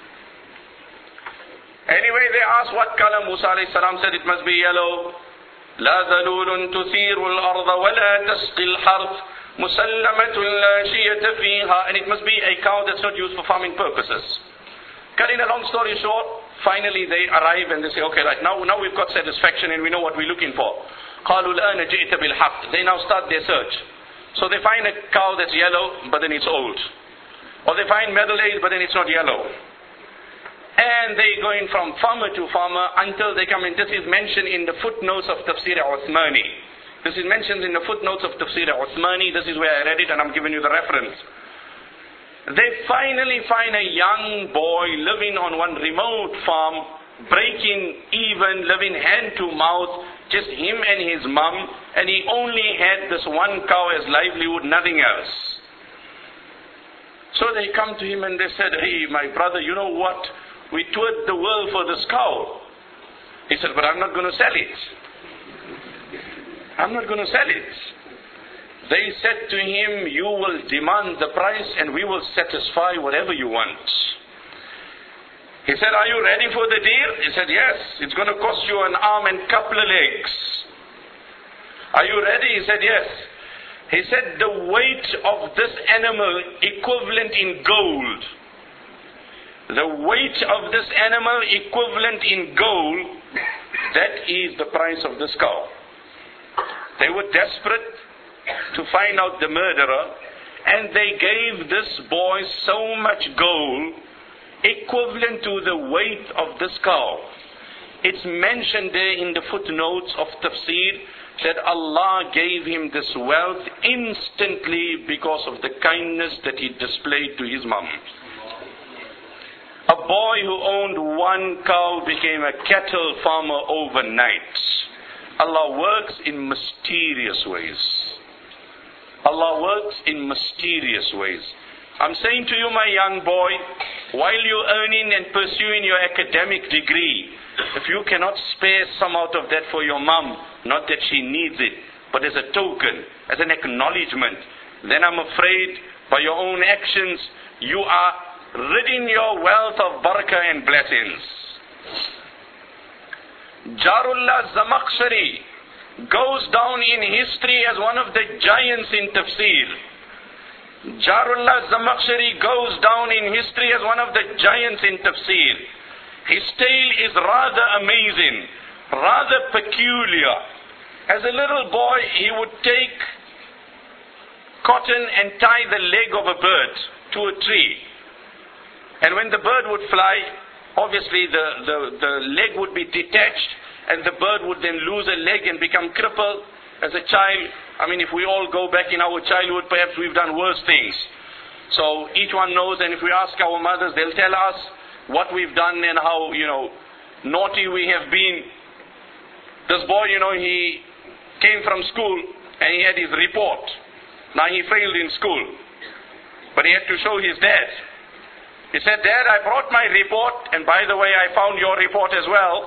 Anyway, they asked what color. Musa alayhi salam said it must be yellow. لا ذلول تثير الأرض ولا تسقي الحرث مسلمة لا شية فيها. And it must be a cow that's not used for farming purposes. Cutting a long story short, finally they arrive and they say, okay, right, now, now we've got satisfaction and we know what we're looking for. قالوا الآن جئت بالحق. They now start their search. So they find a cow that's yellow, but then it's old. Or they find middle age, but then it's not yellow. And they going from farmer to farmer until they come in. This is mentioned in the footnotes of Tafsir Uthmani. This is mentioned in the footnotes of Tafsir Uthmani. This is where I read it and I'm giving you the reference. They finally find a young boy living on one remote farm, breaking even, living hand to mouth, just him and his mum, and he only had this one cow as livelihood, nothing else. So they come to him and they said, "Hey, my brother, you know what? We toured the world for this cow." He said, "But I'm not going to sell it." I'm not going to sell it. They said to him, you will demand the price and we will satisfy whatever you want. He said, are you ready for the deal? He said, yes, it's going to cost you an arm and couple of legs. Are you ready? He said, yes. He said, the weight of this animal equivalent in gold. The weight of this animal equivalent in gold, that is the price of this cow. They were desperate to find out the murderer, and they gave this boy so much gold equivalent to the weight of this cow. It's mentioned there in the footnotes of tafsir that Allah gave him this wealth instantly because of the kindness that he displayed to his mom. A boy who owned one cow became a cattle farmer overnight. Allah works in mysterious ways. Allah works in mysterious ways. I'm saying to you, my young boy, while you're earning and pursuing your academic degree, if you cannot spare some out of that for your mom, not that she needs it, but as a token, as an acknowledgement, then I'm afraid by your own actions, you are ridding your wealth of barakah and blessings. Jarullah Zamakhshari goes down in history as one of the giants in tafsir. Jarullah Zamakhshari goes down in history as one of the giants in tafsir. His tale is rather amazing, rather peculiar. As a little boy, he would take cotton and tie the leg of a bird to a tree. And when the bird would fly, obviously the, the, the leg would be detached, and the bird would then lose a leg and become crippled. As a child, I mean, if we all go back in our childhood, perhaps we've done worse things. So each one knows, and if we ask our mothers, they'll tell us what we've done and how, you know, naughty we have been. This boy, you know, he came from school and he had his report. Now he failed in school, but he had to show his dad. He said, Dad, I brought my report, and by the way, I found your report as well.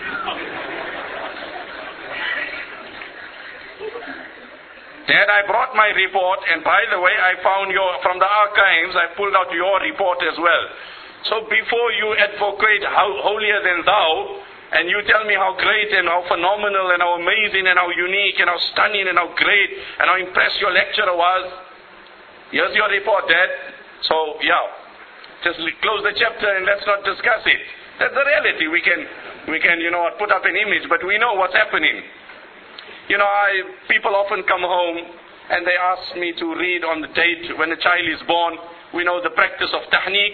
Dad, I brought my report, and by the way, I found your, from the archives, I pulled out your report as well. So before you advocate how holier than thou, and you tell me how great and how phenomenal and how amazing and how unique and how stunning and how great and how impressed your lecturer was, here's your report, Dad. So, yeah, just close the chapter and let's not discuss it. That's the reality. We can, we can, you know, put up an image, but we know what's happening. You know, I, people often come home and they ask me to read on the date when a child is born. We know the practice of tahniq.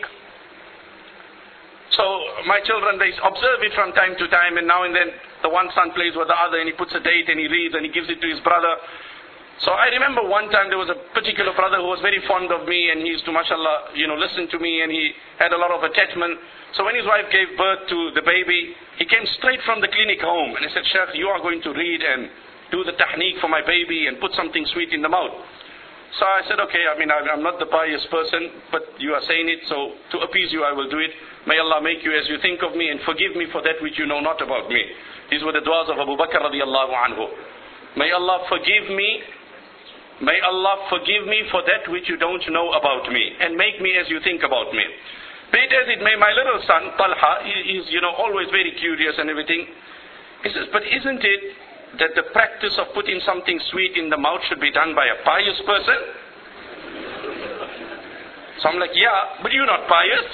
So my children, they observe it from time to time, and now and then the one son plays with the other and he puts a date and he reads and he gives it to his brother. So I remember one time there was a particular brother who was very fond of me, and he used to, mashallah, you know, listen to me, and he had a lot of attachment. So when his wife gave birth to the baby, he came straight from the clinic home and he said, Sheikh, you are going to read and do the tahniq for my baby and put something sweet in the mouth. So I said, okay, I mean, I'm not the pious person, but you are saying it, so to appease you, I will do it. May Allah make you as you think of me and forgive me for that which you know not about me. These were the du'as of Abu Bakr radiallahu anhu. May Allah forgive me. May Allah forgive me for that which you don't know about me, and make me as you think about me. Be it as it may, my little son, Talha, he is, you know, always very curious and everything. He says, but isn't it that the practice of putting something sweet in the mouth should be done by a pious person? So I'm like, yeah, but you're not pious.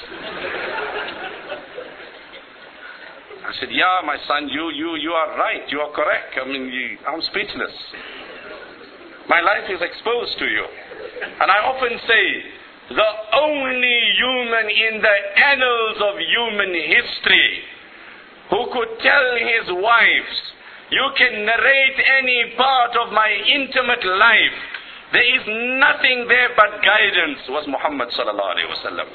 I said, yeah, my son, you, you, you are right, you are correct. I mean, you, I'm speechless. My life is exposed to you. And I often say, the only human in the annals of human history who could tell his wives, you can narrate any part of my intimate life, there is nothing there but guidance, was Muhammad sallallahu alaihi wasallam.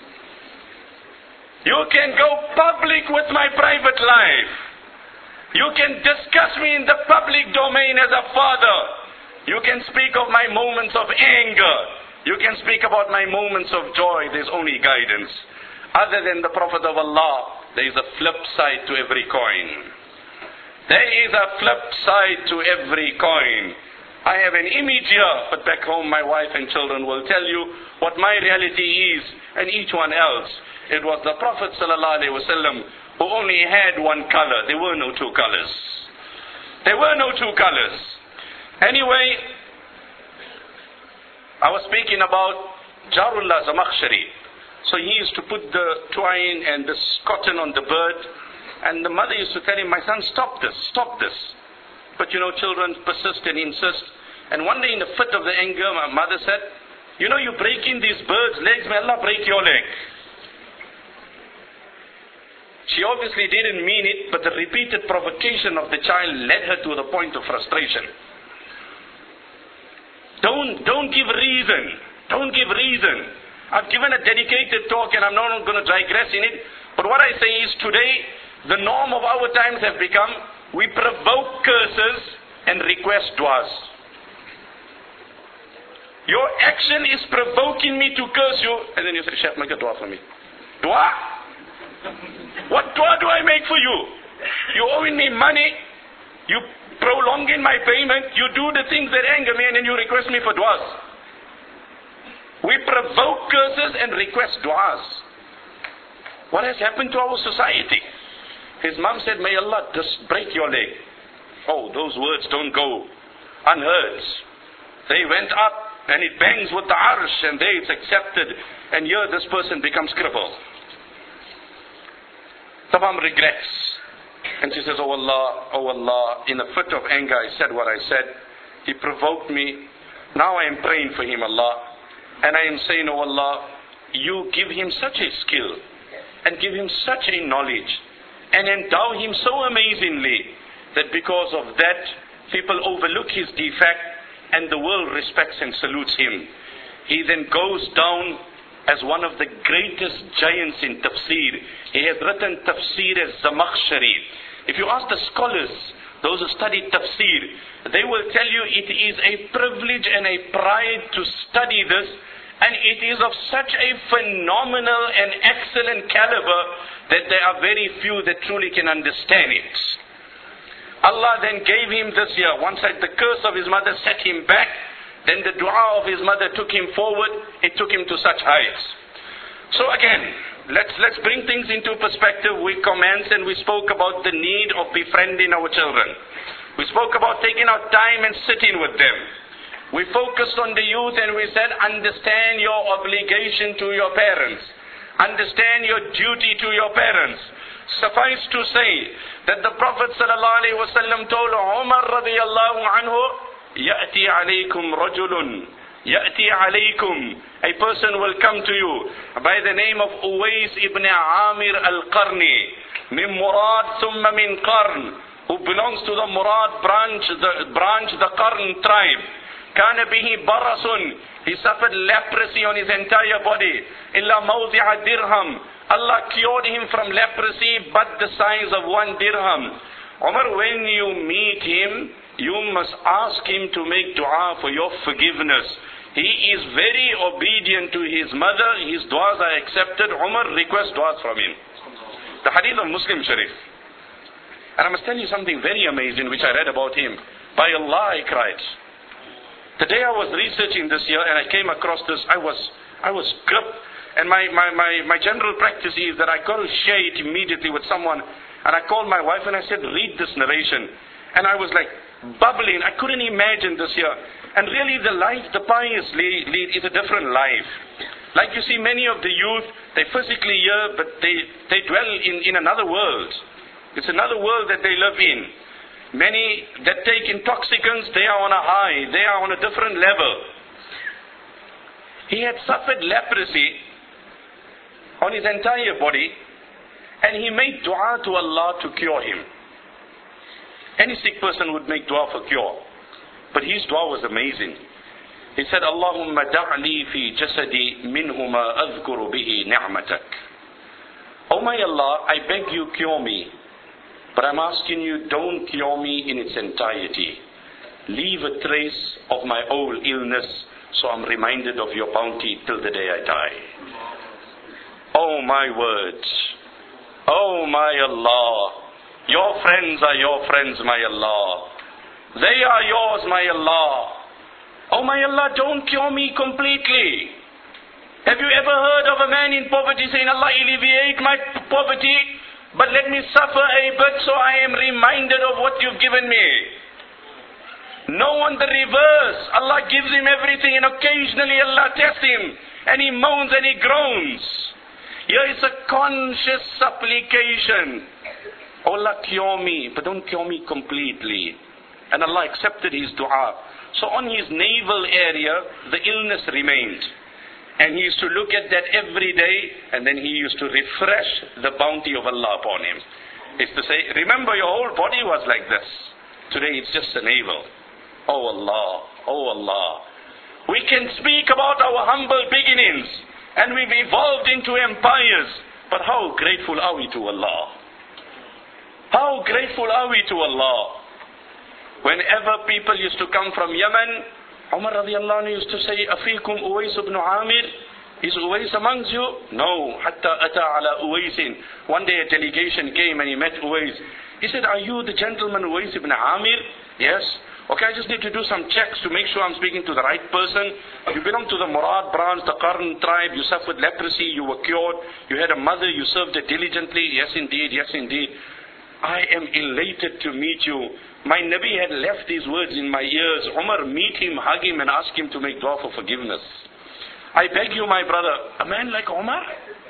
You can go public with my private life. You can discuss me in the public domain as a father. You can speak of my moments of anger. You can speak about my moments of joy. There's only guidance. Other than the Prophet of Allah, there is a flip side to every coin. There is a flip side to every coin. I have an image here, but back home my wife and children will tell you what my reality is, and each one else. It was the Prophet ﷺ who only had one color. There were no two colors. There were no two colors. Anyway, I was speaking about Jarullah Zamakhshari. So he used to put the twine and this cotton on the bird, and the mother used to tell him, my son, stop this, stop this. But you know, children persist and insist. And one day in the fit of the anger, my mother said, you know, you're breaking these birds' legs, may Allah break your leg. She obviously didn't mean it, but the repeated provocation of the child led her to the point of frustration. Don't, don't give reason. Don't give reason. I've given a dedicated talk and I'm not going to digress in it. But what I say is today, the norm of our times have become, we provoke curses and request du'as. Your action is provoking me to curse you. And then you say, Sheikh, make a dua for me. Dua? What dua do I make for you? You owing me money. You prolonging my payment. You do the things that anger me and then you request me for du'as. We provoke curses and request du'as. What has happened to our society? His mom said, may Allah just break your leg. Oh, those words don't go unheard. They went up and it bangs with the arsh and there it's accepted. And here this person becomes crippled. The mom regrets. And she says, oh Allah, oh Allah, in a fit of anger I said what I said. He provoked me. Now I am praying for him, Allah. And I am saying, oh Allah, you give him such a skill and give him such a knowledge and endow him so amazingly that because of that, people overlook his defect and the world respects and salutes him. He then goes down as one of the greatest giants in tafsir. He has written tafsir as Zamakhshari. If you ask the scholars, those who study tafsir, they will tell you it is a privilege and a pride to study this, and it is of such a phenomenal and excellent caliber that there are very few that truly can understand it. Allah then gave him this year. One side, the curse of his mother set him back. Then the dua of his mother took him forward. It took him to such heights. So again, let's let's bring things into perspective. We commenced and we spoke about the need of befriending our children. We spoke about taking our time and sitting with them. We focused on the youth and we said, understand your obligation to your parents. Understand your duty to your parents. Suffice to say that the Prophet ﷺ told Umar radiyallahu anhu, يَأْتِي عَلَيْكُمْ رَجُلٌ يَأْتِي عَلَيْكُمْ A person will come to you by the name of Uwais ibn Amir al-Qarni, min Murad thumma min Qarn, who belongs to the Murad branch, the branch, the Qarn tribe. Kana bihi barasun, he suffered leprosy on his entire body. Illa mawdi'a dirham, Allah cured him from leprosy but the size of one dirham. Umar, when you meet him, you must ask him to make dua for your forgiveness. He is very obedient to his mother. His duas are accepted. Umar requests duas from him. The hadith of Muslim Sharif. And I must tell you something very amazing which I read about him. By Allah, I cried. The day I was researching this year and I came across this, I was I was gripped. And my, my, my, my general practice is that I got to share it immediately with someone. And I called my wife and I said, read this narration. And I was like bubbling. I couldn't imagine this year. And really the life the pious lead, lead is a different life. Like you see many of the youth, they physically here, but they, they dwell in, in another world. It's another world that they live in. Many that take intoxicants, they are on a high. They are on a different level. He had suffered leprosy on his entire body, and he made dua to Allah to cure him. Any sick person would make dua for cure, but his dua was amazing. He said, Allahumma da'li fi jasadi minhuma azkuru bihi ni'matak. Oh my Allah, I beg you cure me, but I'm asking you don't cure me in its entirety. Leave a trace of my old illness so I'm reminded of your bounty till the day I die. Oh my words. Oh my Allah. Your friends are your friends, my Allah. They are yours, my Allah. Oh my Allah, don't cure me completely. Have you ever heard of a man in poverty saying, Allah, alleviate my poverty, but let me suffer a bit so I am reminded of what you've given me? No, on the reverse. Allah gives him everything and occasionally Allah tests him and he moans and he groans. Here is a conscious supplication. Oh Allah, cure me, but don't cure me completely. And Allah accepted his dua. So on his navel area, the illness remained. And he used to look at that every day, and then he used to refresh the bounty of Allah upon him. He used to say, remember your whole body was like this. Today it's just a navel. Oh Allah, oh Allah. We can speak about our humble beginnings, and we've evolved into empires. But how grateful are we to Allah? How grateful are we to Allah? Whenever people used to come from Yemen, Umar radiallahu anhu used to say, Afikum Uwais ibn Amir? Is Uwais amongst you? No. Hatta ata ala Uwaisin. One day a delegation came and he met Uwais. He said, are you the gentleman Uwais ibn Amir? Yes. Okay, I just need to do some checks to make sure I'm speaking to the right person. You belong to the Murad branch, the Qarn tribe. You suffered leprosy. You were cured. You had a mother. You served her diligently. Yes, indeed. Yes, indeed. I am elated to meet you. My Nabi had left these words in my ears. Umar, meet him, hug him, and ask him to make dua for forgiveness. I beg you, my brother, a man like Umar?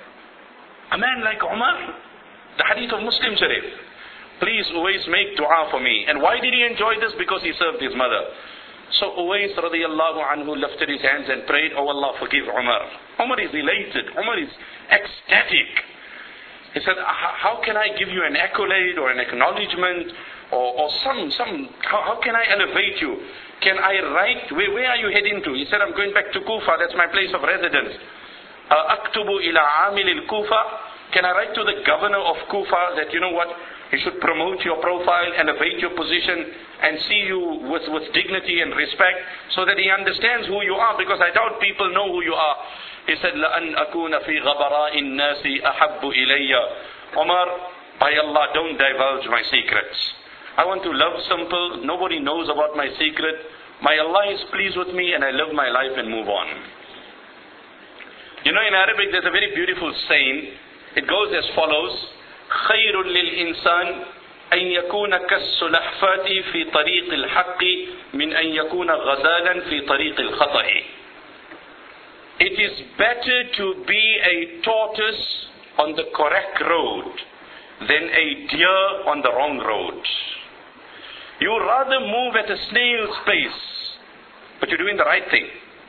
A man like Umar? The hadith of Muslim Sharif. Please, Uwais, make dua for me. And why did he enjoy this? Because he served his mother. So Uwais radiallahu anhu lifted his hands and prayed, oh Allah, forgive Umar. Umar is elated. Umar is ecstatic. He said, how can I give you an accolade or an acknowledgement or, or some, some how, how can I elevate you? Can I write, where, where are you heading to? He said, I'm going back to Kufa, that's my place of residence. Aktubu ila amil al-Kufa. Can I write to the governor of Kufa that, you know what, he should promote your profile, elevate your position, and see you with, with dignity and respect, so that he understands who you are, because I doubt people know who you are. He said, لَأَنْ أَكُونَ فِي غَبَرَاءِ النَّاسِ أَحَبُّ إِلَيَّ. Omar, by Allah, don't divulge my secrets. I want to love simple. Nobody knows about my secret. My Allah is pleased with me and I live my life and move on. You know, in Arabic there's a very beautiful saying. It goes as follows. خَيْرٌ لِلْإِنسَانِ أَنْ يَكُونَ كَالسُّلَحْفَاتِ فِي طَرِيقِ الْحَقِّ مِنْ أَنْ يَكُونَ غَزَالًا فِي طَرِيقِ الْخَطَئِ. It is better to be a tortoise on the correct road than a deer on the wrong road. You rather move at a snail's pace, but you're doing the right thing.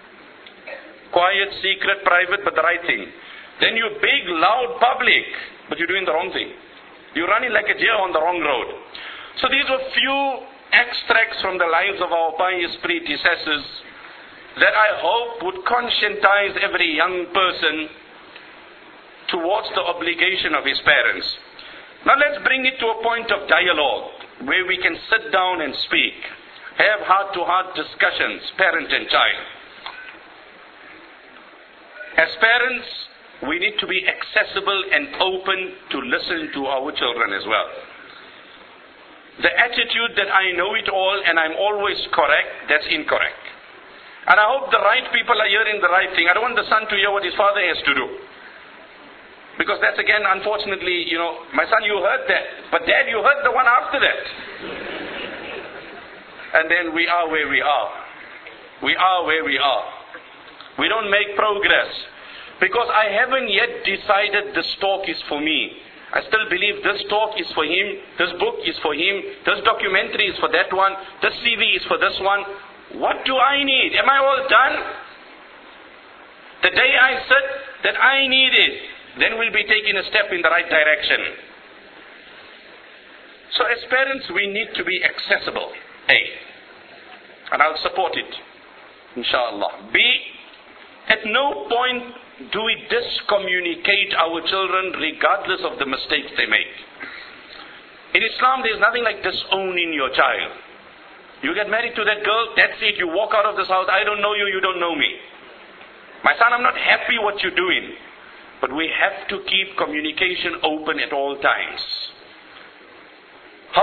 Quiet, secret, private, but the right thing. Then you big, loud, public, but you're doing the wrong thing. You're running like a deer on the wrong road. So these were few extracts from the lives of our pious predecessors that I hope would conscientize every young person towards the obligation of his parents. Now let's bring it to a point of dialogue where we can sit down and speak, have heart-to-heart discussions, parent and child. As parents, we need to be accessible and open to listen to our children as well. The attitude that I know it all and I'm always correct, that's incorrect. And I hope the right people are hearing the right thing. I don't want the son to hear what his father has to do. Because that's again, unfortunately, you know, my son, you heard that. But dad, you heard the one after that. And then we are where we are. We are where we are. We don't make progress. Because I haven't yet decided this talk is for me. I still believe this talk is for him. This book is for him. This documentary is for that one. This C V is for this one. What do I need? Am I all done? The day I said that I need it, then we'll be taking a step in the right direction. So as parents, we need to be accessible. A. And I'll support it. Inshallah. B. At no point do we discommunicate our children regardless of the mistakes they make. In Islam, there's nothing like disowning your child. You get married to that girl, that's it. You walk out of this house, I don't know you, you don't know me. My son, I'm not happy what you're doing. But we have to keep communication open at all times.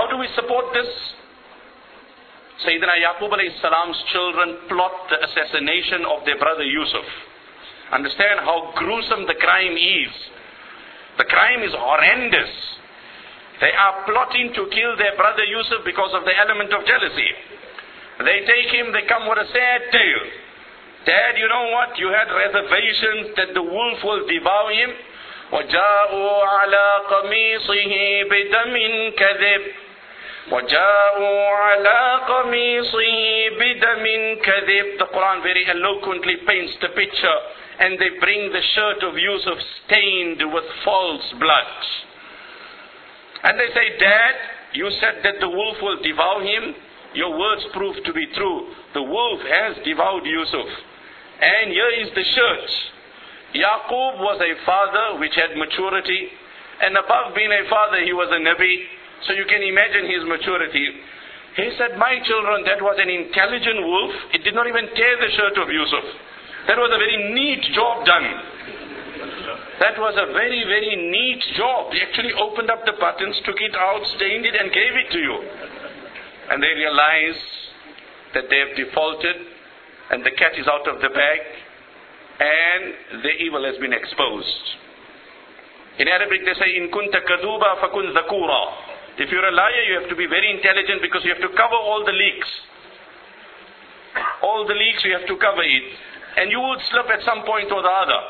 How do we support this? Sayyidina Yaqub alayhi salam's children plot the assassination of their brother Yusuf. Understand how gruesome the crime is. The crime is horrendous. They are plotting to kill their brother Yusuf because of the element of jealousy. They take him, they come with a sad tale. Dad, you know what? You had reservations that the wolf will devour him. وَجَاءُوا عَلَىٰ قَمِيصِهِ بِدَمٍ كَذِبٍ وَجَاءُوا عَلَىٰ قَمِيصِهِ بِدَمٍ كَذِبٍ. The Quran very eloquently paints the picture, and they bring the shirt of Yusuf stained with false blood. And they say, Dad, you said that the wolf will devour him. Your words prove to be true. The wolf has devoured Yusuf. And here is the shirt. Yaqub was a father which had maturity. And above being a father, he was a Nabi. So you can imagine his maturity. He said, my children, that was an intelligent wolf. It did not even tear the shirt of Yusuf. That was a very neat job done. That was a very, very neat job. They actually opened up the buttons, took it out, stained it, and gave it to you. And they realize that they have defaulted, and the cat is out of the bag, and the evil has been exposed. In Arabic they say, in kunta kaduba fakun zakura. If you're a liar, you have to be very intelligent, because you have to cover all the leaks. All the leaks, you have to cover it. And you would slip at some point or the other.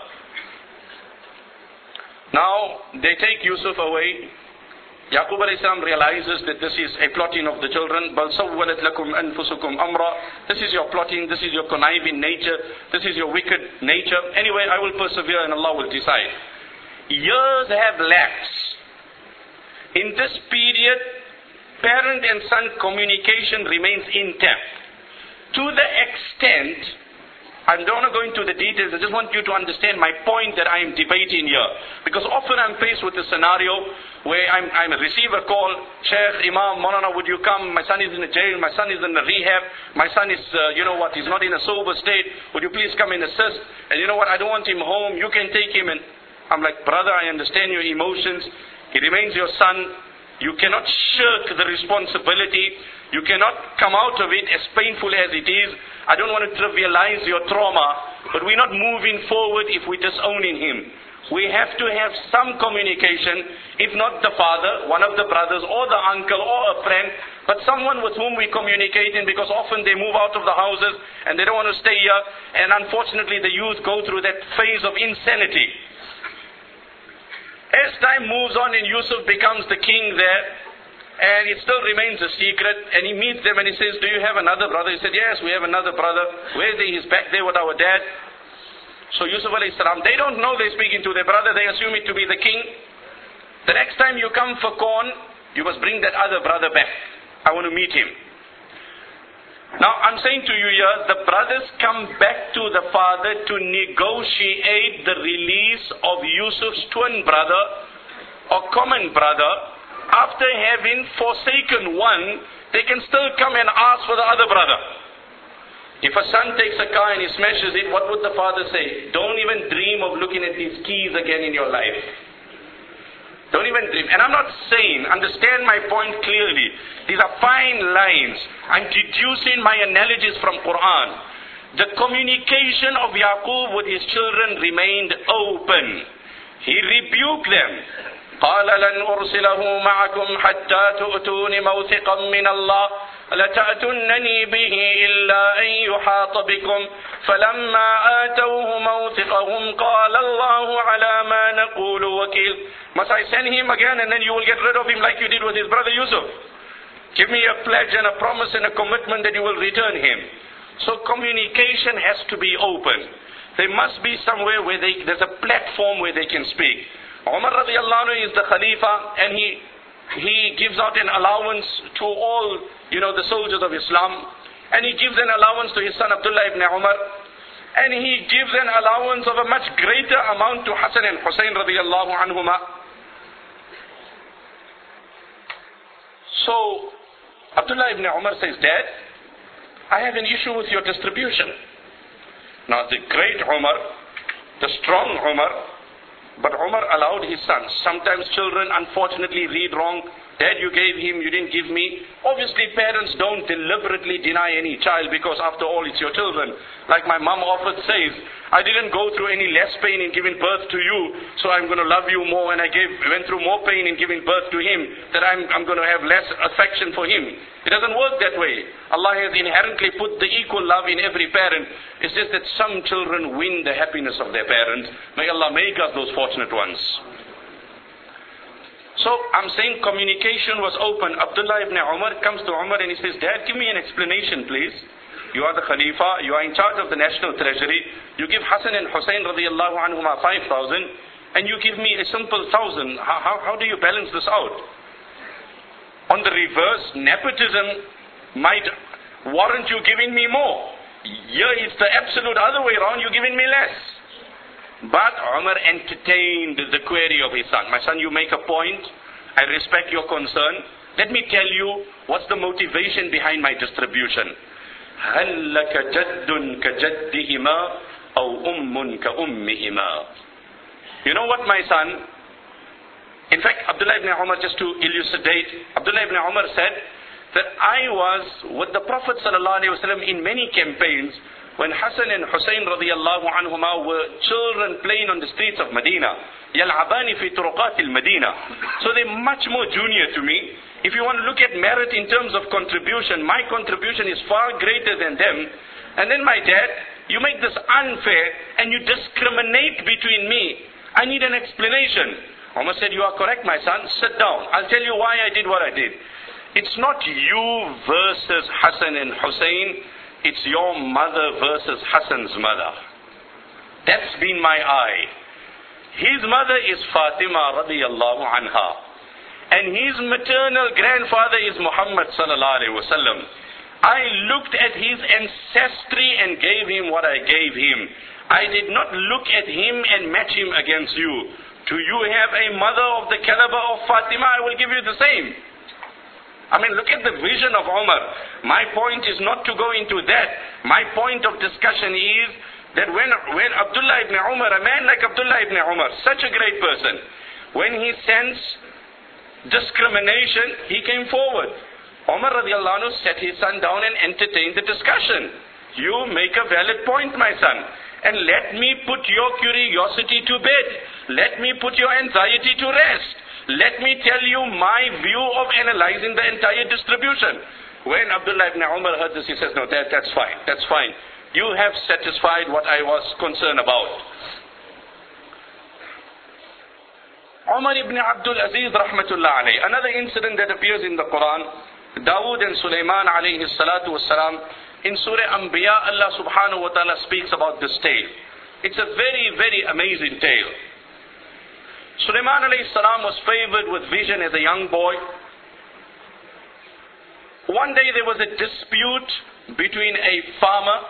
Now, they take Yusuf away. Yaqub alayhi salam realizes that this is a plotting of the children. بَلْ سَوَّلَتْ لَكُمْ أَنفُسُكُمْ أَمْرًا. This is your plotting, this is your conniving nature, this is your wicked nature. Anyway, I will persevere and Allah will decide. Years have lapsed. In this period, parent and son communication remains intact. To the extent, I don't want to go into the details, I just want you to understand my point that I am debating here. Because often I'm faced with a scenario where I'm, I'm receive a call, Sheikh, Imam, Maulana, would you come? My son is in a jail, my son is in a rehab, my son is, uh, you know what, he's not in a sober state, would you please come and assist? And you know what, I don't want him home, you can take him. And I'm like, brother, I understand your emotions, he remains your son, you cannot shirk the responsibility, you cannot come out of it as painful as it is. I don't want to trivialize your trauma, but we're not moving forward if we're disowning him. We have to have some communication, if not the father, one of the brothers, or the uncle, or a friend, but someone with whom we're communicating, because often they move out of the houses and they don't want to stay here, and unfortunately the youth go through that phase of insanity. As time moves on and Yusuf becomes the king there, and it still remains a secret, and he meets them and he says, do you have another brother? He said, yes, we have another brother. Where is he? He's back there with our dad. So Yusuf alayhi salam, they don't know they're speaking to their brother, they assume it to be the king. The next time you come for corn, you must bring that other brother back. I want to meet him. Now I'm saying to you here, the brothers come back to the father to negotiate the release of Yusuf's twin brother or common brother. After having forsaken one, they can still come and ask for the other brother. If a son takes a car and he smashes it, what would the father say? Don't even dream of looking at these keys again in your life. Don't even dream. And I'm not saying, understand my point clearly. These are fine lines. I'm deducing my analogies from Quran. The communication of Yaqub with his children remained open. He rebuked them. قال لن أرسله معكم حتى تؤتون موثقا من الله لتأتونني به إلا أن يحاط بكم فلما آتوه موثقهم قال الله على ما نقول وكيل. Must I send him again and then you will get rid of him like you did with his brother Yusuf? Give me a pledge and a promise and a commitment that you will return him. So communication has to be open. There must be somewhere where they, there's a platform where they can speak. Umar radiallahu anhu is the Khalifa, and he he gives out an allowance to all, you know, the soldiers of Islam, and he gives an allowance to his son Abdullah ibn Umar, and he gives an allowance of a much greater amount to Hassan and Hussein radiallahu anhuma. So Abdullah ibn Umar says, Dad, I have an issue with your distribution. Now the great Umar, the strong Umar, but Umar allowed his sons. Sometimes children unfortunately read wrong. Dad, you gave him, you didn't give me. Obviously, parents don't deliberately deny any child because after all, it's your children. Like my mom often says, I didn't go through any less pain in giving birth to you, so I'm going to love you more. And I gave, went through more pain in giving birth to him, that I'm, I'm going to have less affection for him. It doesn't work that way. Allah has inherently put the equal love in every parent. It's just that some children win the happiness of their parents. May Allah make us those fortunate ones. So I'm saying communication was open. Abdullah ibn Umar comes to Umar and he says, Dad, give me an explanation please. You are the Khalifa, you are in charge of the national treasury. You give Hassan and Hussein radiallahu anhuma five thousand and you give me a simple thousand. How, how, how do you balance this out? On the reverse, nepotism might warrant you giving me more. Here it's the absolute other way around, you're giving me less. But Umar entertained the query of his son. My son, you make a point. I respect your concern. Let me tell you what's the motivation behind my distribution. هَلْ لَكَ جَدٌّ كَجَدِّهِمَا أَوْ أُمٌّ كَأُمِّهِمَا. You know what, my son? In fact, Abdullah ibn Umar, just to elucidate, Abdullah ibn Umar said that I was with the Prophet sallallahu alaihi wasallam in many campaigns when Hassan and Hussein radiallahu anhuma were children playing on the streets of Medina. يَلْعَبَانِ فِي تُرُقَاتِ الْمَدِينَةِ. So they're much more junior to me. If you want to look at merit in terms of contribution, my contribution is far greater than them. And then my dad, you make this unfair and you discriminate between me. I need an explanation. Umar said, you are correct, my son. Sit down. I'll tell you why I did what I did. It's not you versus Hassan and Hussein. It's your mother versus Hassan's mother. That's been my eye. His mother is Fatima radiyallahu anha. And his maternal grandfather is Muhammad sallallahu alaihi wasallam. I looked at his ancestry and gave him what I gave him. I did not look at him and match him against you. Do you have a mother of the caliber of Fatima? I will give you the same. I mean, look at the vision of Umar. My point is not to go into that. My point of discussion is that when, when Abdullah ibn Umar, a man like Abdullah ibn Umar, such a great person, when he sensed discrimination, he came forward. Umar radiallahu anhu set his son down and entertained the discussion. You make a valid point, my son. And let me put your curiosity to bed. Let me put your anxiety to rest. Let me tell you my view of analyzing the entire distribution. When Abdullah ibn Umar heard this, he says, no, that, that's fine, that's fine. You have satisfied what I was concerned about. Umar ibn Abdul Aziz rahmatullah alayhi. Another incident that appears in the Quran, Dawood and Sulaiman alayhi salatu wassalam. In Surah Anbiya, Allah subhanahu wa ta'ala speaks about this tale. It's a very, very amazing tale. Sulaiman alayhi salam was favored with vision as a young boy. One day there was a dispute between a farmer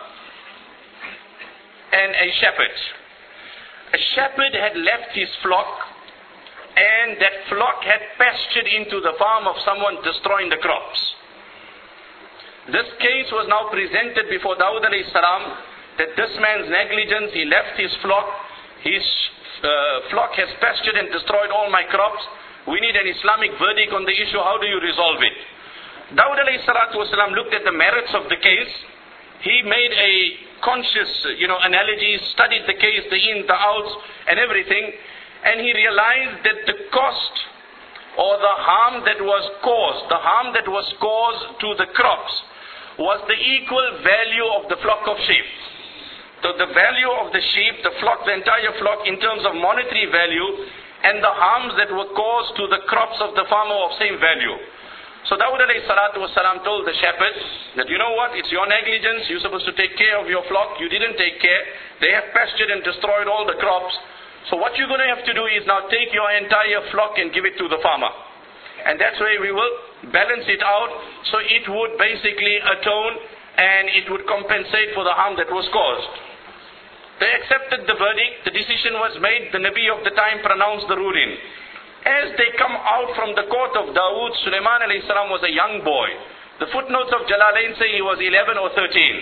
and a shepherd. A shepherd had left his flock and that flock had pastured into the farm of someone destroying the crops. This case was now presented before Dawud alayhi salam that this man's negligence, he left his flock, his Uh, flock has pastured and destroyed all my crops. We need an Islamic verdict on the issue. How do you resolve it? Dawud alayhi salatu wasalam looked at the merits of the case. He made a conscious, you know, analogy, studied the case, the in, the outs, and everything, and he realized that the cost or the harm that was caused, the harm that was caused to the crops, was the equal value of the flock of sheep. So the value of the sheep, the flock, the entire flock in terms of monetary value, and the harms that were caused to the crops of the farmer of same value. So Dawud alayhi salatu wasalam told the shepherd that, you know what, it's your negligence, you're supposed to take care of your flock, you didn't take care, they have pastured and destroyed all the crops. So what you're going to have to do is now take your entire flock and give it to the farmer. And that's why we will balance it out, so it would basically atone and it would compensate for the harm that was caused. They accepted the verdict, the decision was made, the Nabi of the time pronounced the ruling. As they come out from the court of Dawood, Sulaiman alayhi salam was a young boy. The footnotes of Jalalain say he was eleven or thirteen.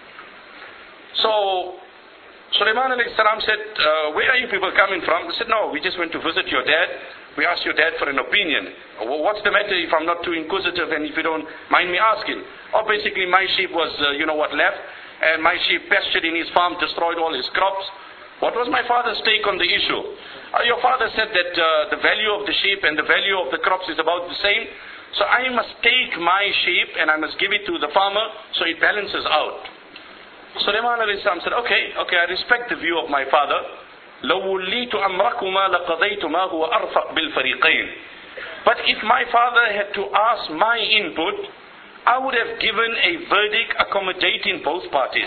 So Sulaiman alayhi salam said, uh, where are you people coming from? They said, no, we just went to visit your dad. We asked your dad for an opinion. Well, what's the matter if I'm not too inquisitive and if you don't mind me asking? Or basically my sheep was, uh, you know what, left. And my sheep pastured in his farm, destroyed all his crops. What was my father's take on the issue? Uh, your father said that uh, the value of the sheep and the value of the crops is about the same. So I must take my sheep and I must give it to the farmer so it balances out. Sulaiman alayhi salam said, okay, okay, I respect the view of my father. لَوْ وُلِّيتُ أَمْرَكُمَا لَقَضَيْتُ مَا هُوَ أَرْفَقْ بِالْفَرِيقَيْنِ. But if my father had to ask my input, I would have given a verdict accommodating both parties.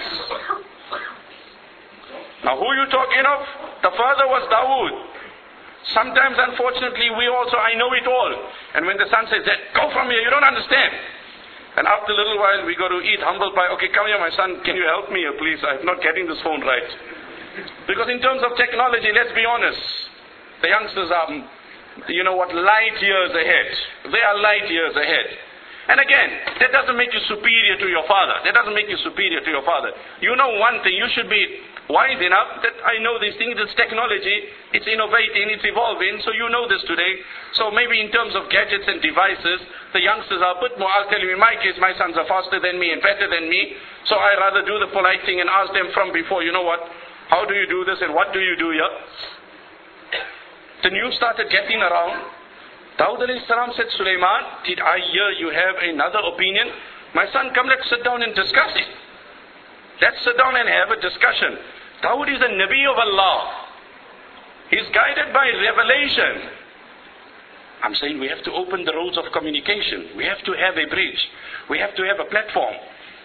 Now who are you talking of? The father was Dawood. Sometimes unfortunately we also, I know it all. And when the son says that, go from here, you don't understand. And after a little while we go to eat humble pie. Okay, come here my son, can you help me here please? I'm not getting this phone right. Because in terms of technology, let's be honest. The youngsters are, you know what, light years ahead. They are light years ahead. And again, that doesn't make you superior to your father. That doesn't make you superior to your father. You know one thing, you should be wise enough that I know these things, it's technology, it's innovating, it's evolving, so you know this today. So maybe in terms of gadgets and devices, the youngsters are a bit more, I'll tell you, in my case, my sons are faster than me and better than me, so I rather do the polite thing and ask them from before, you know what, how do you do this and what do you do here? The news started getting around. Dawud alayhi salam said, Sulaiman, did I hear you have another opinion? My son, come let's sit down and discuss it. Let's sit down and have a discussion. Dawud is a Nabi of Allah. He's guided by revelation. I'm saying we have to open the roads of communication. We have to have a bridge. We have to have a platform.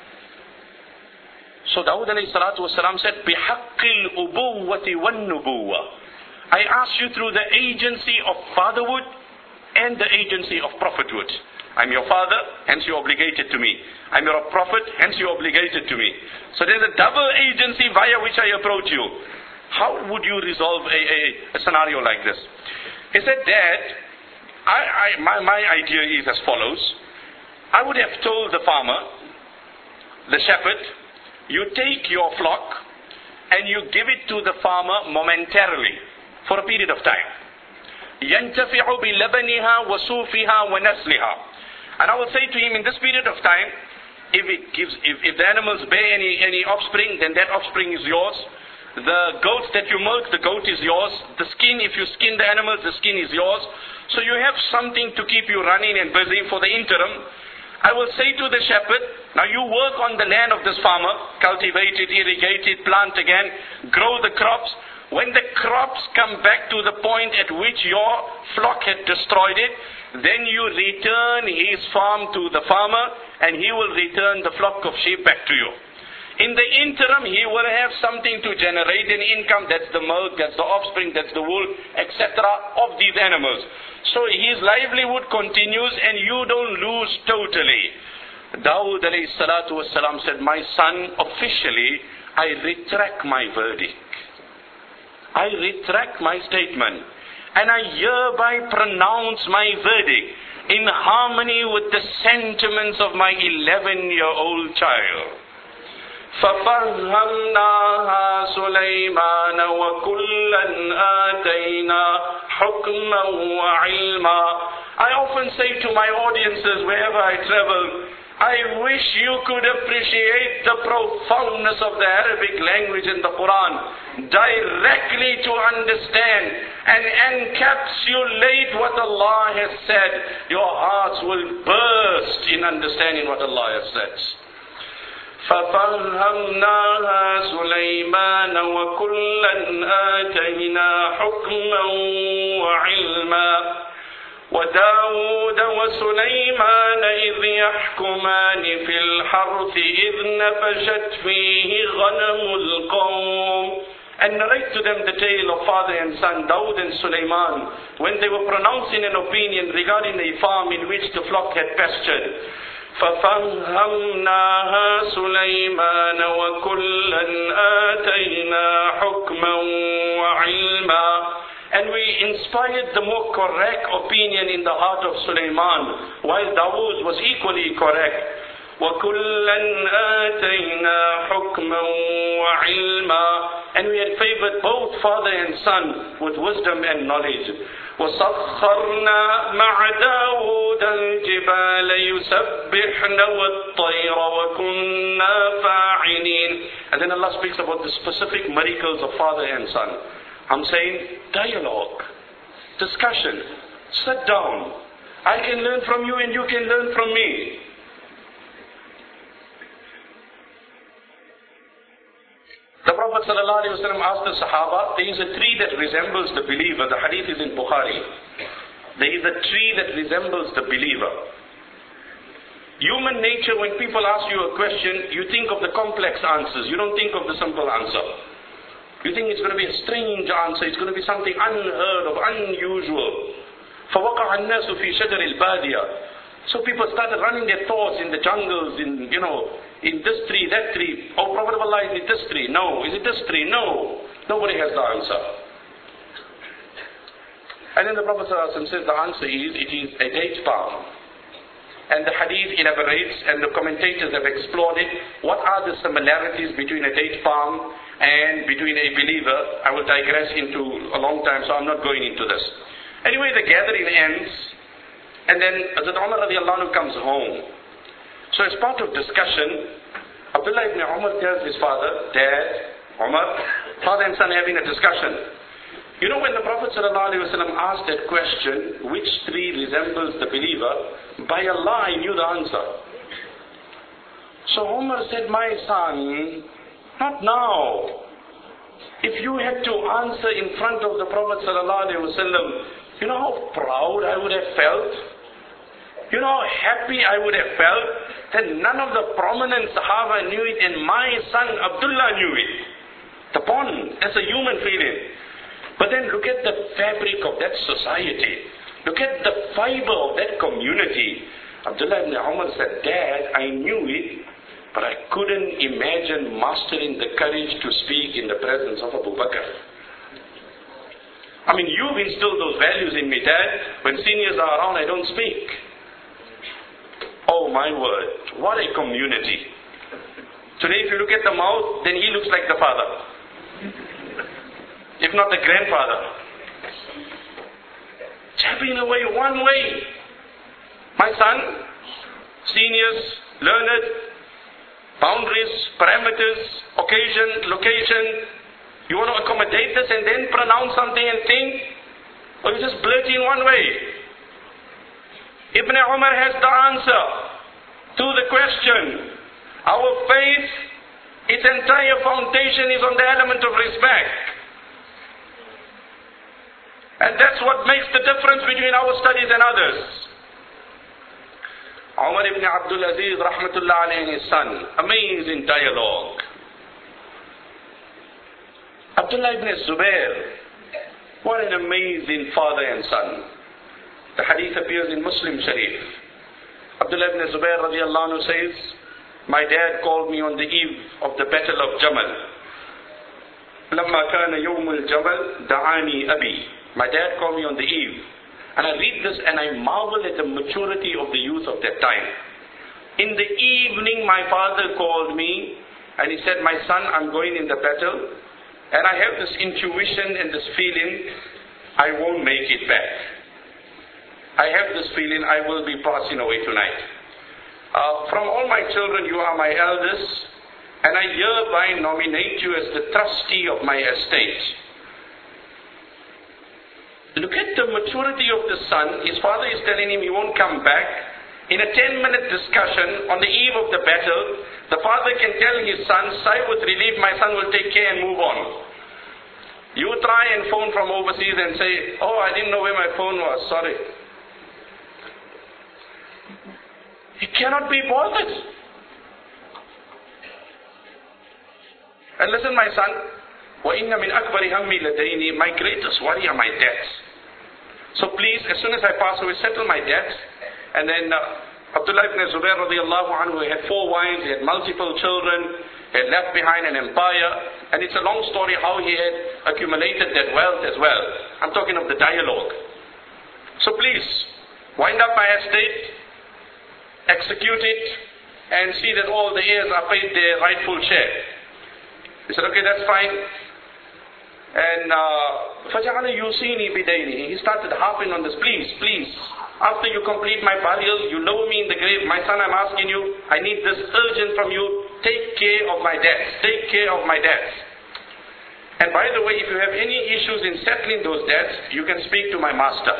So Dawud alayhi salatu wasalam said, بِحَقِّ الْأُبُوَّةِ وَالنُّبُوَّةِ. I ask you through the agency of fatherhood and the agency of prophethood. I'm your father, hence you're obligated to me. I'm your prophet, hence you're obligated to me. So there's a double agency via which I approach you. How would you resolve a, a, a scenario like this? He said, Dad, I, I, my, my idea is as follows. I would have told the farmer, the shepherd, you take your flock and you give it to the farmer momentarily for a period of time. يَنْتَفِعُ بِلَبَنِهَا وَصُوفِهَا وَنَسْلِهَا. And I will say to him, in this period of time, if it gives, if, if the animals bear any, any offspring, then that offspring is yours. The goats that you milk, the goat is yours. The skin, if you skin the animals, the skin is yours. So you have something to keep you running and busy for the interim. I will say to the shepherd, now you work on the land of this farmer, cultivate it, irrigate it, plant again, grow the crops. When the crops come back to the point at which your flock had destroyed it, then you return his farm to the farmer and he will return the flock of sheep back to you. In the interim, he will have something to generate an income. That's the milk, that's the offspring, that's the wool, et cetera of these animals. So his livelihood continues and you don't lose totally. Dawud alayhi salatu wasalam said, my son, officially, I retract my verdict. I retract my statement and I hereby pronounce my verdict in harmony with the sentiments of my eleven-year-old child. فَفَهَّمْنَاهَا سُلَيْمَانَ وَكُلًّا آتَيْنَا حُكْمًا وَعِلْمًا. I often say to my audiences wherever I travel, I wish you could appreciate the profoundness of the Arabic language in the Quran directly to understand and encapsulate what Allah has said. Your hearts will burst in understanding what Allah has said. فَفَهَّمْنَاهَا سُلَيْمَانَ وَكُلًّا آتَيْنَا حُكْمًا وَعِلْمًا وَدَاوُودَ وَسُلَيْمَانَ إِذْ يَحْكُمَانِ فِي الْحَرْثِ إِذْ نَفَشَتْ فِيهِ غَنَمُ الْقَوْمِ. And narrate to them the tale of father and son, Dawud and Sulaiman, when they were pronouncing an opinion regarding a farm in which the flock had pastured. فَفَهَّمْنَاهَا سُلَيْمَانَ وَكُلًّا آتَيْنَا حُكْمًا وَعِلْمًا. And we inspired the more correct opinion in the heart of Sulaiman, while Dawood was equally correct. وَكُلًّا آتَيْنَا حُكْمًا وَعِلْمًا. And we had favored both father and son with wisdom and knowledge. وَسَخَّرْنَا مَعَ دَاوُودَ الْجِبَالَ يُسَبِّحْنَ وَالطَّيْرَ وَكُنَّا فَاعِلِينَ. And then Allah speaks about the specific miracles of father and son. I'm saying dialogue, discussion, sit down. I can learn from you and you can learn from me. The Prophet ﷺ asked the Sahaba, there is a tree that resembles the believer. The hadith is in Bukhari. There is a tree that resembles the believer. Human nature, when people ask you a question, you think of the complex answers. You don't think of the simple answer. You think it's going to be a strange answer. It's going to be something unheard of, unusual. فَوَقَعَ النَّاسُ فِي شَجَرِ الْبَادِيَةِ. So people started running their thoughts in the jungles, in, you know, in this tree, that tree. Oh, Prophet of Allah, is it this tree? No. Is it this tree? No. Nobody has the answer. And then the Prophet ﷺ says the answer is, it is a date palm. And the hadith elaborates, and the commentators have explored it. What are the similarities between a date palm and between a believer? I will digress into a long time, so I'm not going into this. Anyway, the gathering ends, and then Hazrat Umar radiallahu anhu comes home. So as part of discussion, Abdullah ibn Umar tells his father, Dad, Umar, father and son having a discussion. You know, when the Prophet ﷺ asked that question, which tree resembles the believer, by Allah I knew the answer. So Umar said, my son, not now. If you had to answer in front of the Prophet ﷺ, you know how proud I would have felt? You know how happy I would have felt that none of the prominent Sahaba knew it and my son Abdullah knew it. The bond, that's a human feeling. But then look at the fabric of that society. Look at the fiber of that community. Abdullah ibn Umar said, Dad, I knew it, but I couldn't imagine mastering the courage to speak in the presence of Abu Bakr. I mean, you've instilled those values in me, Dad. When seniors are around, I don't speak. Oh my word, what a community. Today if you look at the mouth, then he looks like the father. If not the grandfather. Chapping away one way. My son, seniors, learned, boundaries, parameters, occasion, location. You want to accommodate this and then pronounce something and think? Or you just blurt in one way? Ibn Umar has the answer to the question. Our faith, its entire foundation is on the element of respect. And that's what makes the difference between our studies and others. Umar ibn Abdul Aziz, rahmatullah alayhi, and his son, amazing dialogue. Abdullah ibn Zubair, what an amazing father and son. The hadith appears in Muslim Sharif. Abdullah ibn Zubair radiallahu anhu says, my dad called me on the eve of the battle of Jamal. لما كان يوم الجمل دعاني أبي. My dad called me on the eve. And I read this and I marvel at the maturity of the youth of that time. In the evening my father called me and he said, my son, I'm going in the battle and I have this intuition and this feeling I won't make it back. I have this feeling I will be passing away tonight. Uh, from all my children, you are my eldest, and I hereby nominate you as the trustee of my estate. Look at the maturity of the son. His father is telling him he won't come back. In a ten minute discussion on the eve of the battle, the father can tell his son, sigh with relief, my son will take care and move on. You try and phone from overseas and say, oh, I didn't know where my phone was, sorry. He cannot be bothered. And listen, my son, وَإِنَّ مِنْ أَكْبَرِ هَمِّي لَدَيْنِي, my greatest worry are my debts. So please, as soon as I pass away, settle my debts. And then uh, Abdullah ibn Zubair radiallahu anhu had four wives, he had multiple children, he had left behind an empire. And it's a long story how he had accumulated that wealth as well. I'm talking of the dialogue. So please, wind up my estate, execute it, and see that all the heirs are paid their rightful share. He said, okay, that's fine. And فَجَعَلَ يُوصِينِي بِدَيْنِهِ. He started harping on this. Please, please, after you complete my burial, you lower me in the grave. My son, I'm asking you, I need this urgent from you. Take care of my debts. Take care of my debts. And by the way, if you have any issues in settling those debts, you can speak to my master.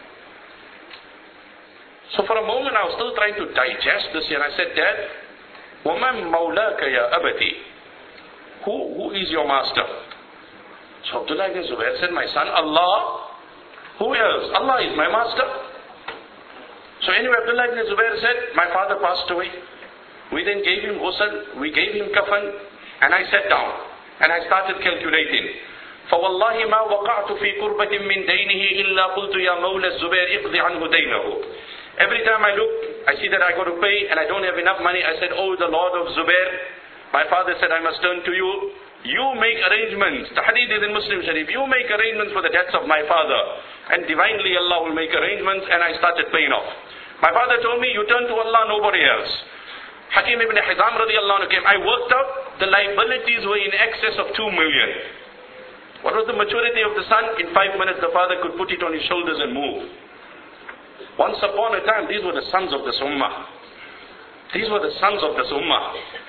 So for a moment I was still trying to digest this here. And I said, Dad, وَمَنْ مَوْلَاكَ يَا أَبَتِي? Who, who is your master? So Abdullah ibn Zubair said, my son, Allah. Who else? Allah is my master. So anyway, Abdullah ibn Zubair said, my father passed away. We then gave him ghusl, we gave him kafan, and I sat down and I started calculating. فَوَاللَّهِ مَا وَقَعْتُ فِي قُرْبَةٍ مِّن دَيْنِهِ إِلَّا قُلْتُ يَا مَوْلَى الزُّبَيْرِ اقْضِ عَنْهُ دَيْنَهُ. Every time I look, I see that I got to pay and I don't have enough money. I said, oh, the Lord of Zubair. My father said, I must turn to you. You make arrangements. The hadith is in Muslim Sharif. You make arrangements for the debts of my father. And divinely Allah will make arrangements. And I started paying off. My father told me, you turn to Allah, nobody else. Hakim ibn Hizam radiallahu anhu came. I worked out the liabilities were in excess of two million. What was the maturity of the son? In five minutes the father could put it on his shoulders and move. Once upon a time, these were the sons of this ummah. These were the sons of this ummah.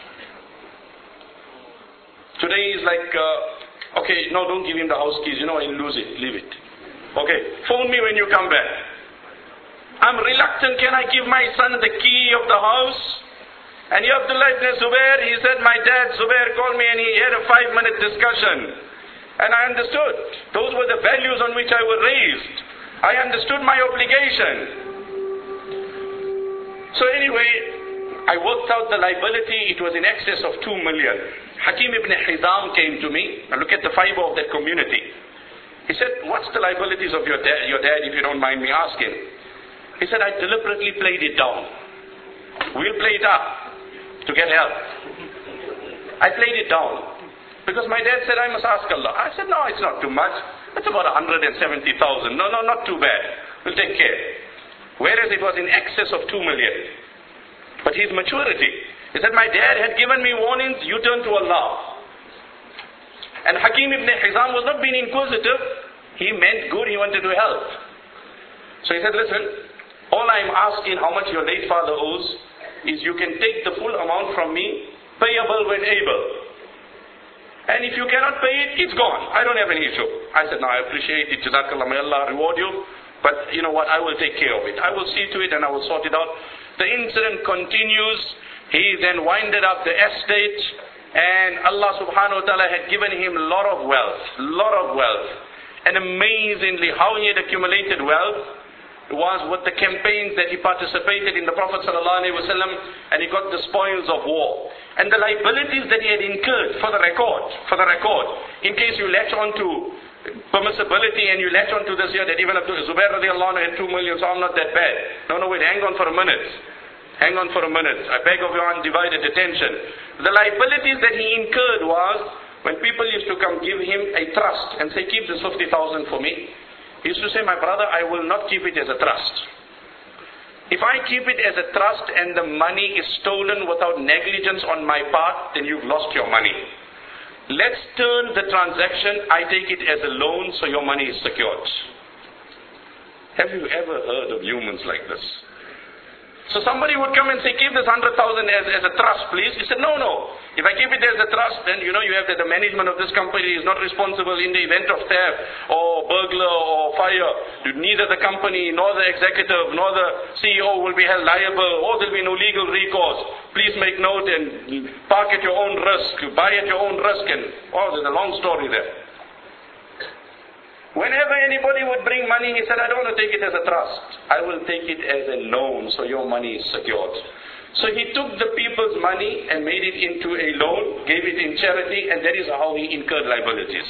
Today is like, uh, okay, no, don't give him the house keys. You know, I'll lose it. Leave it. Okay, phone me when you come back. I'm reluctant. Can I give my son the key of the house? And here Abdullah ibn Zubair, he said, my dad, Zubair, called me and he had a five-minute discussion. And I understood. Those were the values on which I was raised. I understood my obligation. So anyway, I worked out the liability. It was in excess of two million. Hakim ibn Hizam came to me. Now look at the fiber of that community. He said, what's the liabilities of your dad, your dad, if you don't mind me asking? He said, I deliberately played it down. We'll play it up to get help. I played it down. Because my dad said, I must ask Allah. I said, no, it's not too much. It's about one hundred seventy thousand. No, no, not too bad. We'll take care. Whereas it was in excess of two million. But his maturity. He said, my dad had given me warnings, you turn to Allah. And Hakim ibn Hizam was not being inquisitive. He meant good, he wanted to help. So he said, listen, all I'm asking how much your late father owes is you can take the full amount from me, payable when able. And if you cannot pay it, it's gone. I don't have any issue. I said, no, I appreciate it. Jazakallah, may Allah reward you. But you know what, I will take care of it. I will see to it and I will sort it out. The incident continues. He then winded up the estate. And Allah subhanahu wa ta'ala had given him a lot of wealth. lot of wealth. And amazingly, how he had accumulated wealth was with the campaigns that he participated in the Prophet sallallahu alaihi wasallam, and he got the spoils of war. And the liabilities that he had incurred, for the record, for the record, in case you latch on to permissibility and you latch on to this here, that even if Zubair radiallahu anhu had two million, so I'm not that bad. No, no, wait, hang on for a minute. Hang on for a minute. I beg of your undivided attention. The liabilities that he incurred was, when people used to come give him a trust and say, keep this fifty thousand for me. He used to say, my brother, I will not keep it as a trust. If I keep it as a trust and the money is stolen without negligence on my part, then you've lost your money. Let's turn the transaction, I take it as a loan, so your money is secured. Have you ever heard of humans like this? So somebody would come and say, keep this one hundred thousand as, as a trust, please. He said, no, no. If I keep it as a trust, then you know you have that the management of this company is not responsible in the event of theft or burglar or fire. Neither the company, nor the executive, nor the C E O will be held liable, or there will be no legal recourse. Please make note and park at your own risk, buy at your own risk, and oh, there's a long story there. Whenever anybody would bring money, he said, I don't want to take it as a trust. I will take it as a loan, so your money is secured. So he took the people's money and made it into a loan, gave it in charity, and that is how he incurred liabilities.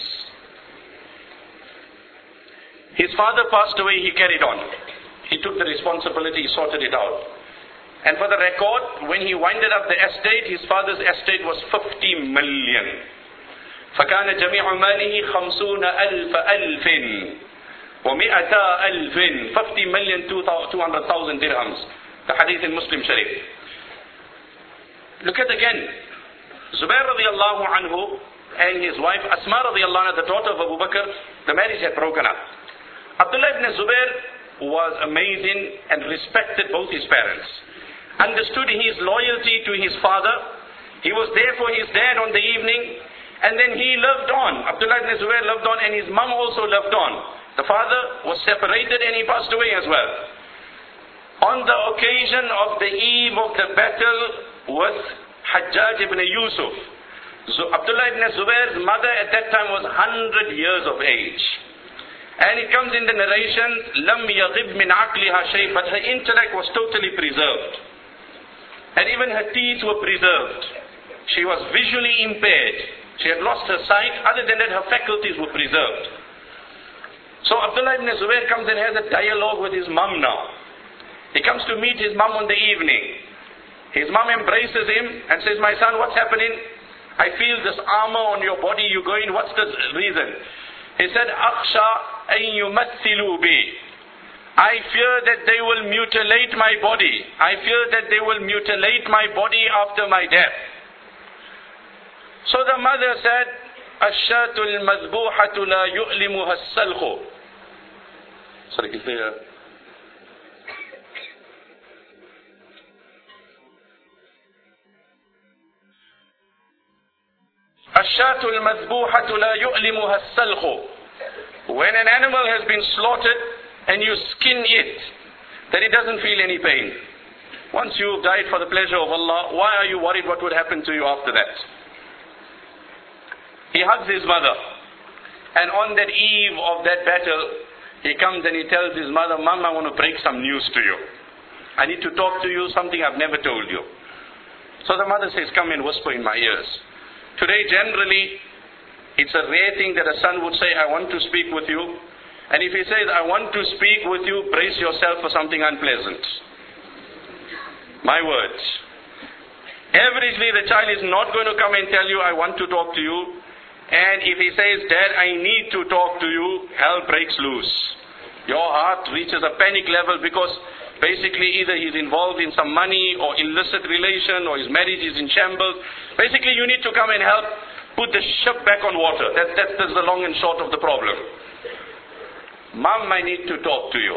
His father passed away, he carried on. He took the responsibility, he sorted it out. And for the record, when he winded up the estate, his father's estate was fifty million. فكان جميع ماله خمسون ألف ألف ومئتا ألف fifty million two hundred thousand dirhams. The hadith in Muslim Sharif. Look at again. Zubair radiallahu anhu and his wife Asma radiallahu anha, the daughter of Abu Bakr, the marriage had broken up. Abdullah ibn Zubair was amazing and respected both his parents. Understood his loyalty to his father. He was there for his dad on the evening, and then he loved on. Abdullah ibn Zubair loved on, and his mum also loved on. The father was separated and he passed away as well. On the occasion of the eve of the battle with Hajjaj ibn Yusuf, so Abdullah ibn Zubair's mother at that time was one hundred years of age. And it comes in the narration, لَمْ يَغِبْ مِنْ عَقْلِهَا شَيْءٍ, but her intellect was totally preserved. And even her teeth were preserved. She was visually impaired. She had lost her sight. Other than that, her faculties were preserved. So Abdullah ibn Zubair comes and has a dialogue with his mum now. He comes to meet his mum on the evening. His mum embraces him and says, my son, what's happening? I feel this armor on your body, you're going, what's the reason? He said, أَخْشَى أَن يُمَثِّلُوا بِي. I fear that they will mutilate my body. I fear that they will mutilate my body after my death. So the mother said, الشاة المذبوحة لا يؤلمها السلخ. Sorry, is there... الشاة المذبوحة لا يؤلمها السلخ. When an animal has been slaughtered and you skin it, then it doesn't feel any pain. Once you've died for the pleasure of Allah, why are you worried what would happen to you after that? He hugs his mother, and on that eve of that battle, he comes and he tells his mother, Mom, I want to break some news to you. I need to talk to you something I've never told you. So the mother says, come and whisper in my ears. Today, generally, it's a rare thing that a son would say, I want to speak with you. And if he says, I want to speak with you, brace yourself for something unpleasant. My words. Averagely, the child is not going to come and tell you, I want to talk to you. And if he says, Dad, I need to talk to you, hell breaks loose. Your heart reaches a panic level because basically either he's involved in some money or illicit relation or his marriage is in shambles. Basically you need to come and help put the ship back on water. That, that, that's the long and short of the problem. Mom, I need to talk to you.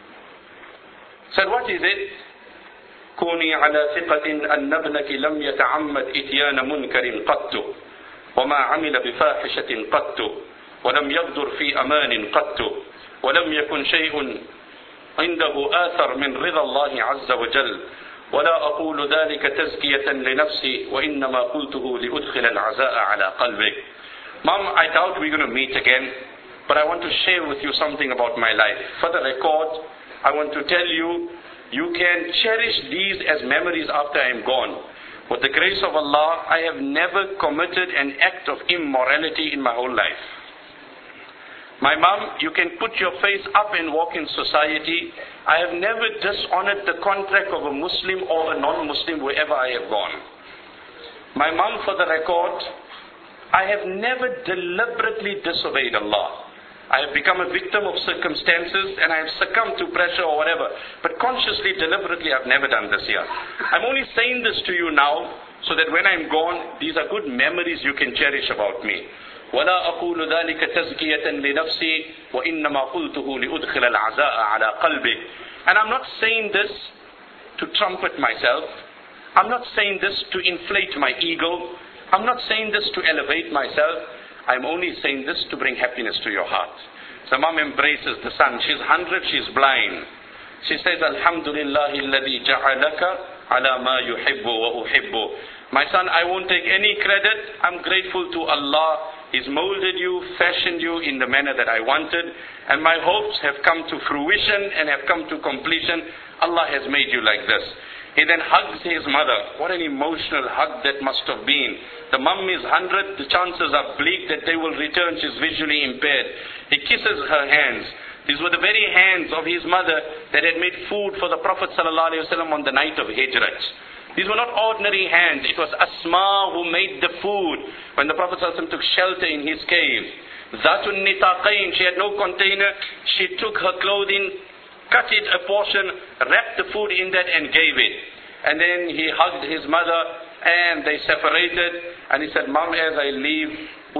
Said, what is it? كوني على ثقة أن ابنك لم يتعمد إتيان منكر قط وما عمل بفاحشة قط ولم يغدر في أمان قط ولم يكن شيء عنده آثر من رضا الله عز وجل ولا أقول ذلك تزكية لنفسي وإنما قلته لأدخل العزاء على قلبك. Mom, I doubt we're going to meet again, but I want to share with you something about my life. For the record, I want to tell you, you can cherish these as memories after I am gone. With the grace of Allah, I have never committed an act of immorality in my whole life. My mom, you can put your face up and walk in society. I have never dishonored the contract of a Muslim or a non-Muslim wherever I have gone. My mom, for the record, I have never deliberately disobeyed Allah. I have become a victim of circumstances and I have succumbed to pressure or whatever. But consciously, deliberately, I've never done this here. I'm only saying this to you now so that when I'm gone, these are good memories you can cherish about me. ولا أقول ذلك تزكية لنفسي وإنما قلته لأدخل العزاء على قلبي. And I'm not saying this to trumpet myself. I'm not saying this to inflate my ego. I'm not saying this to elevate myself. I'm only saying this to bring happiness to your heart. The mom embraces the son. She's one hundred, she's blind. She says, Alhamdulillah alladhi ja'alaka ala ma yuhibbu wa uhibbu. My son, I won't take any credit. I'm grateful to Allah. He's molded you, fashioned you in the manner that I wanted. And my hopes have come to fruition and have come to completion. Allah has made you like this. He then hugs his mother. What an emotional hug that must have been. The mum is one hundred. The chances are bleak that they will return. She's visually impaired. He kisses her hands. These were the very hands of his mother that had made food for the Prophet ﷺ on the night of Hijrat. These were not ordinary hands. It was Asma who made the food when the Prophet ﷺ took shelter in his cave. Zatun Nitaqain, she had no container. She took her clothing, cut it a portion, wrapped the food in that and gave it. And then he hugged his mother and they separated. And he said, Mom, as I leave,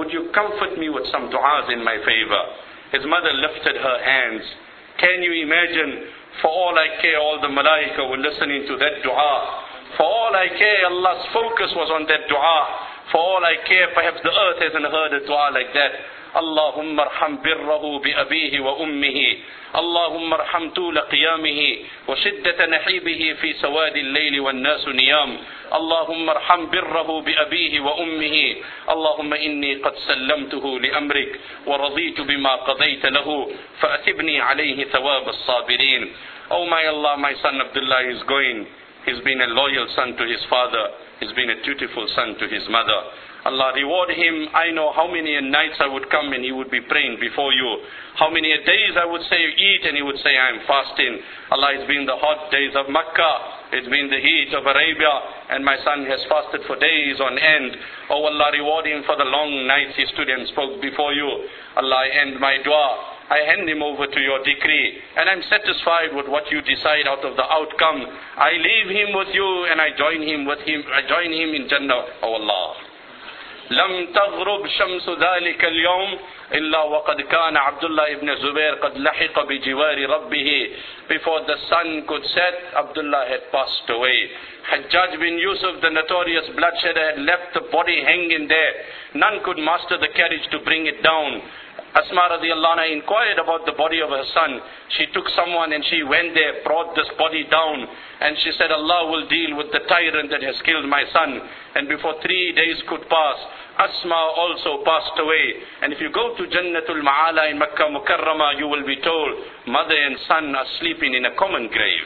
would you comfort me with some du'as in my favor? His mother lifted her hands. Can you imagine? For all I care, all the malaika were listening to that dua. For all I care, Allah's focus was on that dua. For all I care, perhaps the earth hasn't heard a dua like that. Allahumma arham birrahu bi abihi wa ummihi. Allahumma arham tula qiyamihi wa shiddata nahibihi fi sawadi al-layli wa an-nasu niyam. Allahumma arham birrahu bi abihi wa ummihi. Allahumma inni qad sallamtuhu li amrik wa raditu bima qadayta lahu fa atibni alayhi thawab as-sabirin. Oh my Allah, my son Abdullah is going. He's been a loyal son to his father. He's been a dutiful son to his mother. Allah reward him. I know how many nights I would come and he would be praying before you. How many days I would say eat and he would say I am fasting. Allah, it's been the hot days of Makkah. It's been the heat of Arabia. And my son has fasted for days on end. Oh Allah, reward him for the long nights he stood and spoke before you. Allah, I end my dua. I hand him over to your decree, and I'm satisfied with what you decide out of the outcome. I leave him with you, and I join him with him. I join him in Jannah. Oh Allah. لم تغرب شمس ذلك اليوم إلا وقد كان عبد الله ibn Zubair قد لحق بجوار ربه. Before the sun could set, Abdullah had passed away. Hajjaj bin Yusuf, the notorious bloodshedder, had left the body hanging there. None could master the carriage to bring it down. Asma radiallahu anha inquired about the body of her son. She took someone and she went there, brought this body down, and she said, Allah will deal with the tyrant that has killed my son. And before three days could pass, Asma also passed away. And if you go to Jannatul Ma'ala in Makkah Mukarramah, you will be told mother and son are sleeping in a common grave.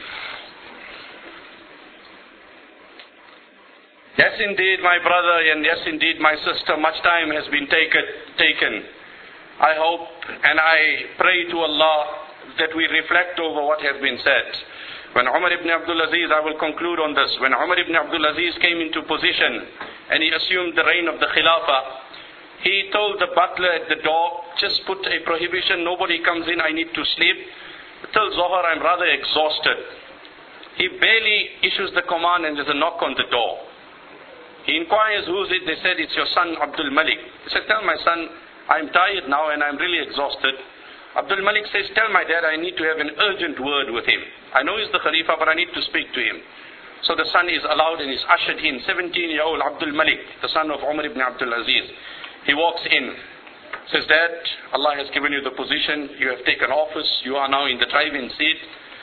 Yes indeed my brother, and yes indeed my sister, much time has been taken. taken. I hope and I pray to Allah that we reflect over what has been said. When Umar ibn Abdul Aziz, I will conclude on this, when Umar ibn Abdul Aziz came into position and he assumed the reign of the Khilafah, he told the butler at the door, just put a prohibition, nobody comes in, I need to sleep. Till Zohar, I'm rather exhausted. He barely issues the command and there's a knock on the door. He inquires, who is it? They said, it's your son Abdul Malik. He said, tell my son, I'm tired now and I'm really exhausted. Abdul Malik says, tell my dad I need to have an urgent word with him. I know he's the Khalifa, but I need to speak to him. So the son is allowed and is ushered in. seventeen-year-old Abdul Malik, the son of Umar ibn Abdul Aziz. He walks in, says, Dad, Allah has given you the position. You have taken office. You are now in the driving seat.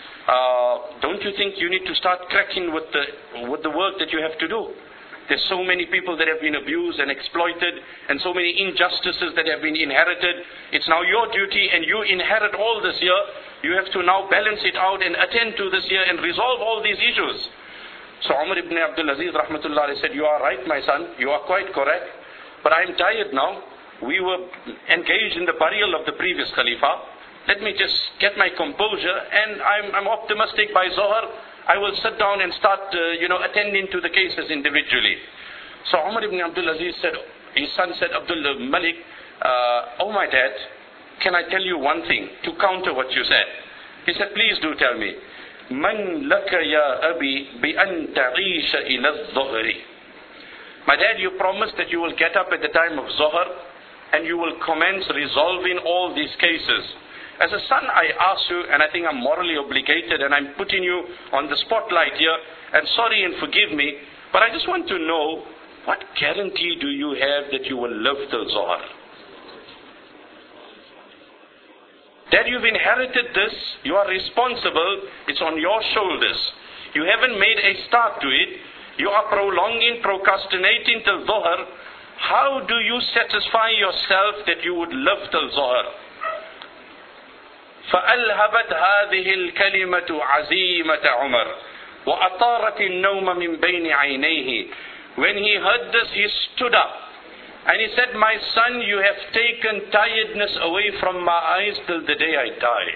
Uh, don't you think you need to start cracking with the, with the work that you have to do? There's so many people that have been abused and exploited, and so many injustices that have been inherited. It's now your duty, and you inherit all this here. You have to now balance it out and attend to this here and resolve all these issues. So Umar ibn Abdul Aziz rahmatullah said, you are right my son, you are quite correct, but I'm tired now. We were engaged in the burial of the previous Khalifa. Let me just get my composure, and I'm, I'm optimistic by Zohar I will sit down and start, uh, you know, attending to the cases individually. So Umar ibn Abdul Aziz said, his son said, Abdul Malik, uh, oh my dad, can I tell you one thing to counter what you said? He said, please do tell me. Man laka ya abi bi an ta'isha ila dhuhri. My dad, you promised that you will get up at the time of Zohar and you will commence resolving all these cases. As a son, I ask you, and I think I'm morally obligated, and I'm putting you on the spotlight here, and sorry and forgive me, but I just want to know, what guarantee do you have that you will live till Zohar? Dad, you've inherited this, you are responsible, it's on your shoulders. You haven't made a start to it, you are prolonging, procrastinating till Zohar. How do you satisfy yourself that you would live till Zohar? فألهبت هذه الكلمة عزيمة عمر وأطارت النوم من بين عينيه. When he heard this, he stood up and he said, my son, you have taken tiredness away from my eyes till the day I die.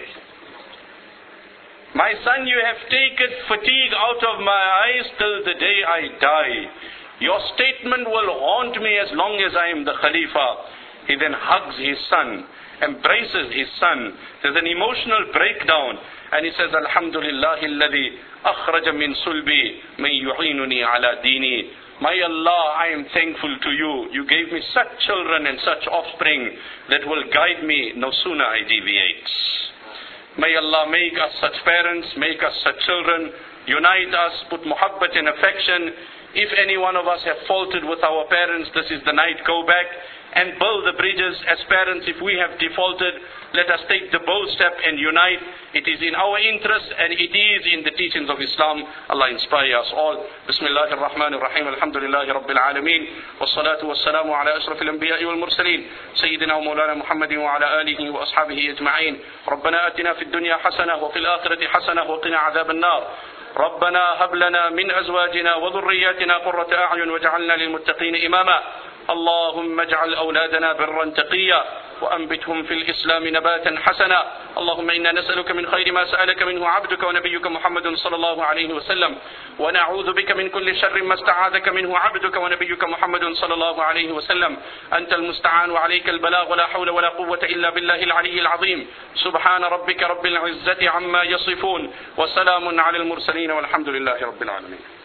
My son, you have taken fatigue out of my eyes till the day I die. Your statement will haunt me as long as I am the Khalifa. He then hugs his son, embraces his son. There's an emotional breakdown, and he says, Alhamdulillah alladhi akhraja min sulbi man yu'inuni ala dini My Allah, I am thankful to you. You gave me such children and such offspring that will guide me no sooner I deviate. May Allah make us such parents, make us such children, unite us, put muhabbat and affection. If any one of us have faulted with our parents, this is the night, go back and build the bridges. As parents, if we have defaulted, let us take the bold step and unite. It is in our interest and it is in the teachings of Islam. Allah inspire us all. Bismillah ar-Rahman ar-Rahim. Alhamdulillahi Rabbil Alameen. Wassalatu wassalamu ala ashraf al-anbiya'i wal mursaleen. Sayyidina wa maulana Muhammadin wa ala alihi wa ashabihi ajma'in. Rabbana atina fid dunya hasana wa fil akhirati hasana wa qina adhab an-nar. ربنا هب لنا من أزواجنا وذرياتنا قرة أعين واجعلنا للمتقين إماما اللهم اجعل أولادنا برا تقيا وأنبتهم في الإسلام نباتا حسنا اللهم إنا نسألك من خير ما سألك منه عبدك ونبيك محمد صلى الله عليه وسلم ونعوذ بك من كل شر ما استعاذك منه عبدك ونبيك محمد صلى الله عليه وسلم أنت المستعان وعليك البلاغ ولا حول ولا قوة إلا بالله العلي العظيم سبحان ربك رب العزة عما يصفون وسلام على المرسلين والحمد لله رب العالمين.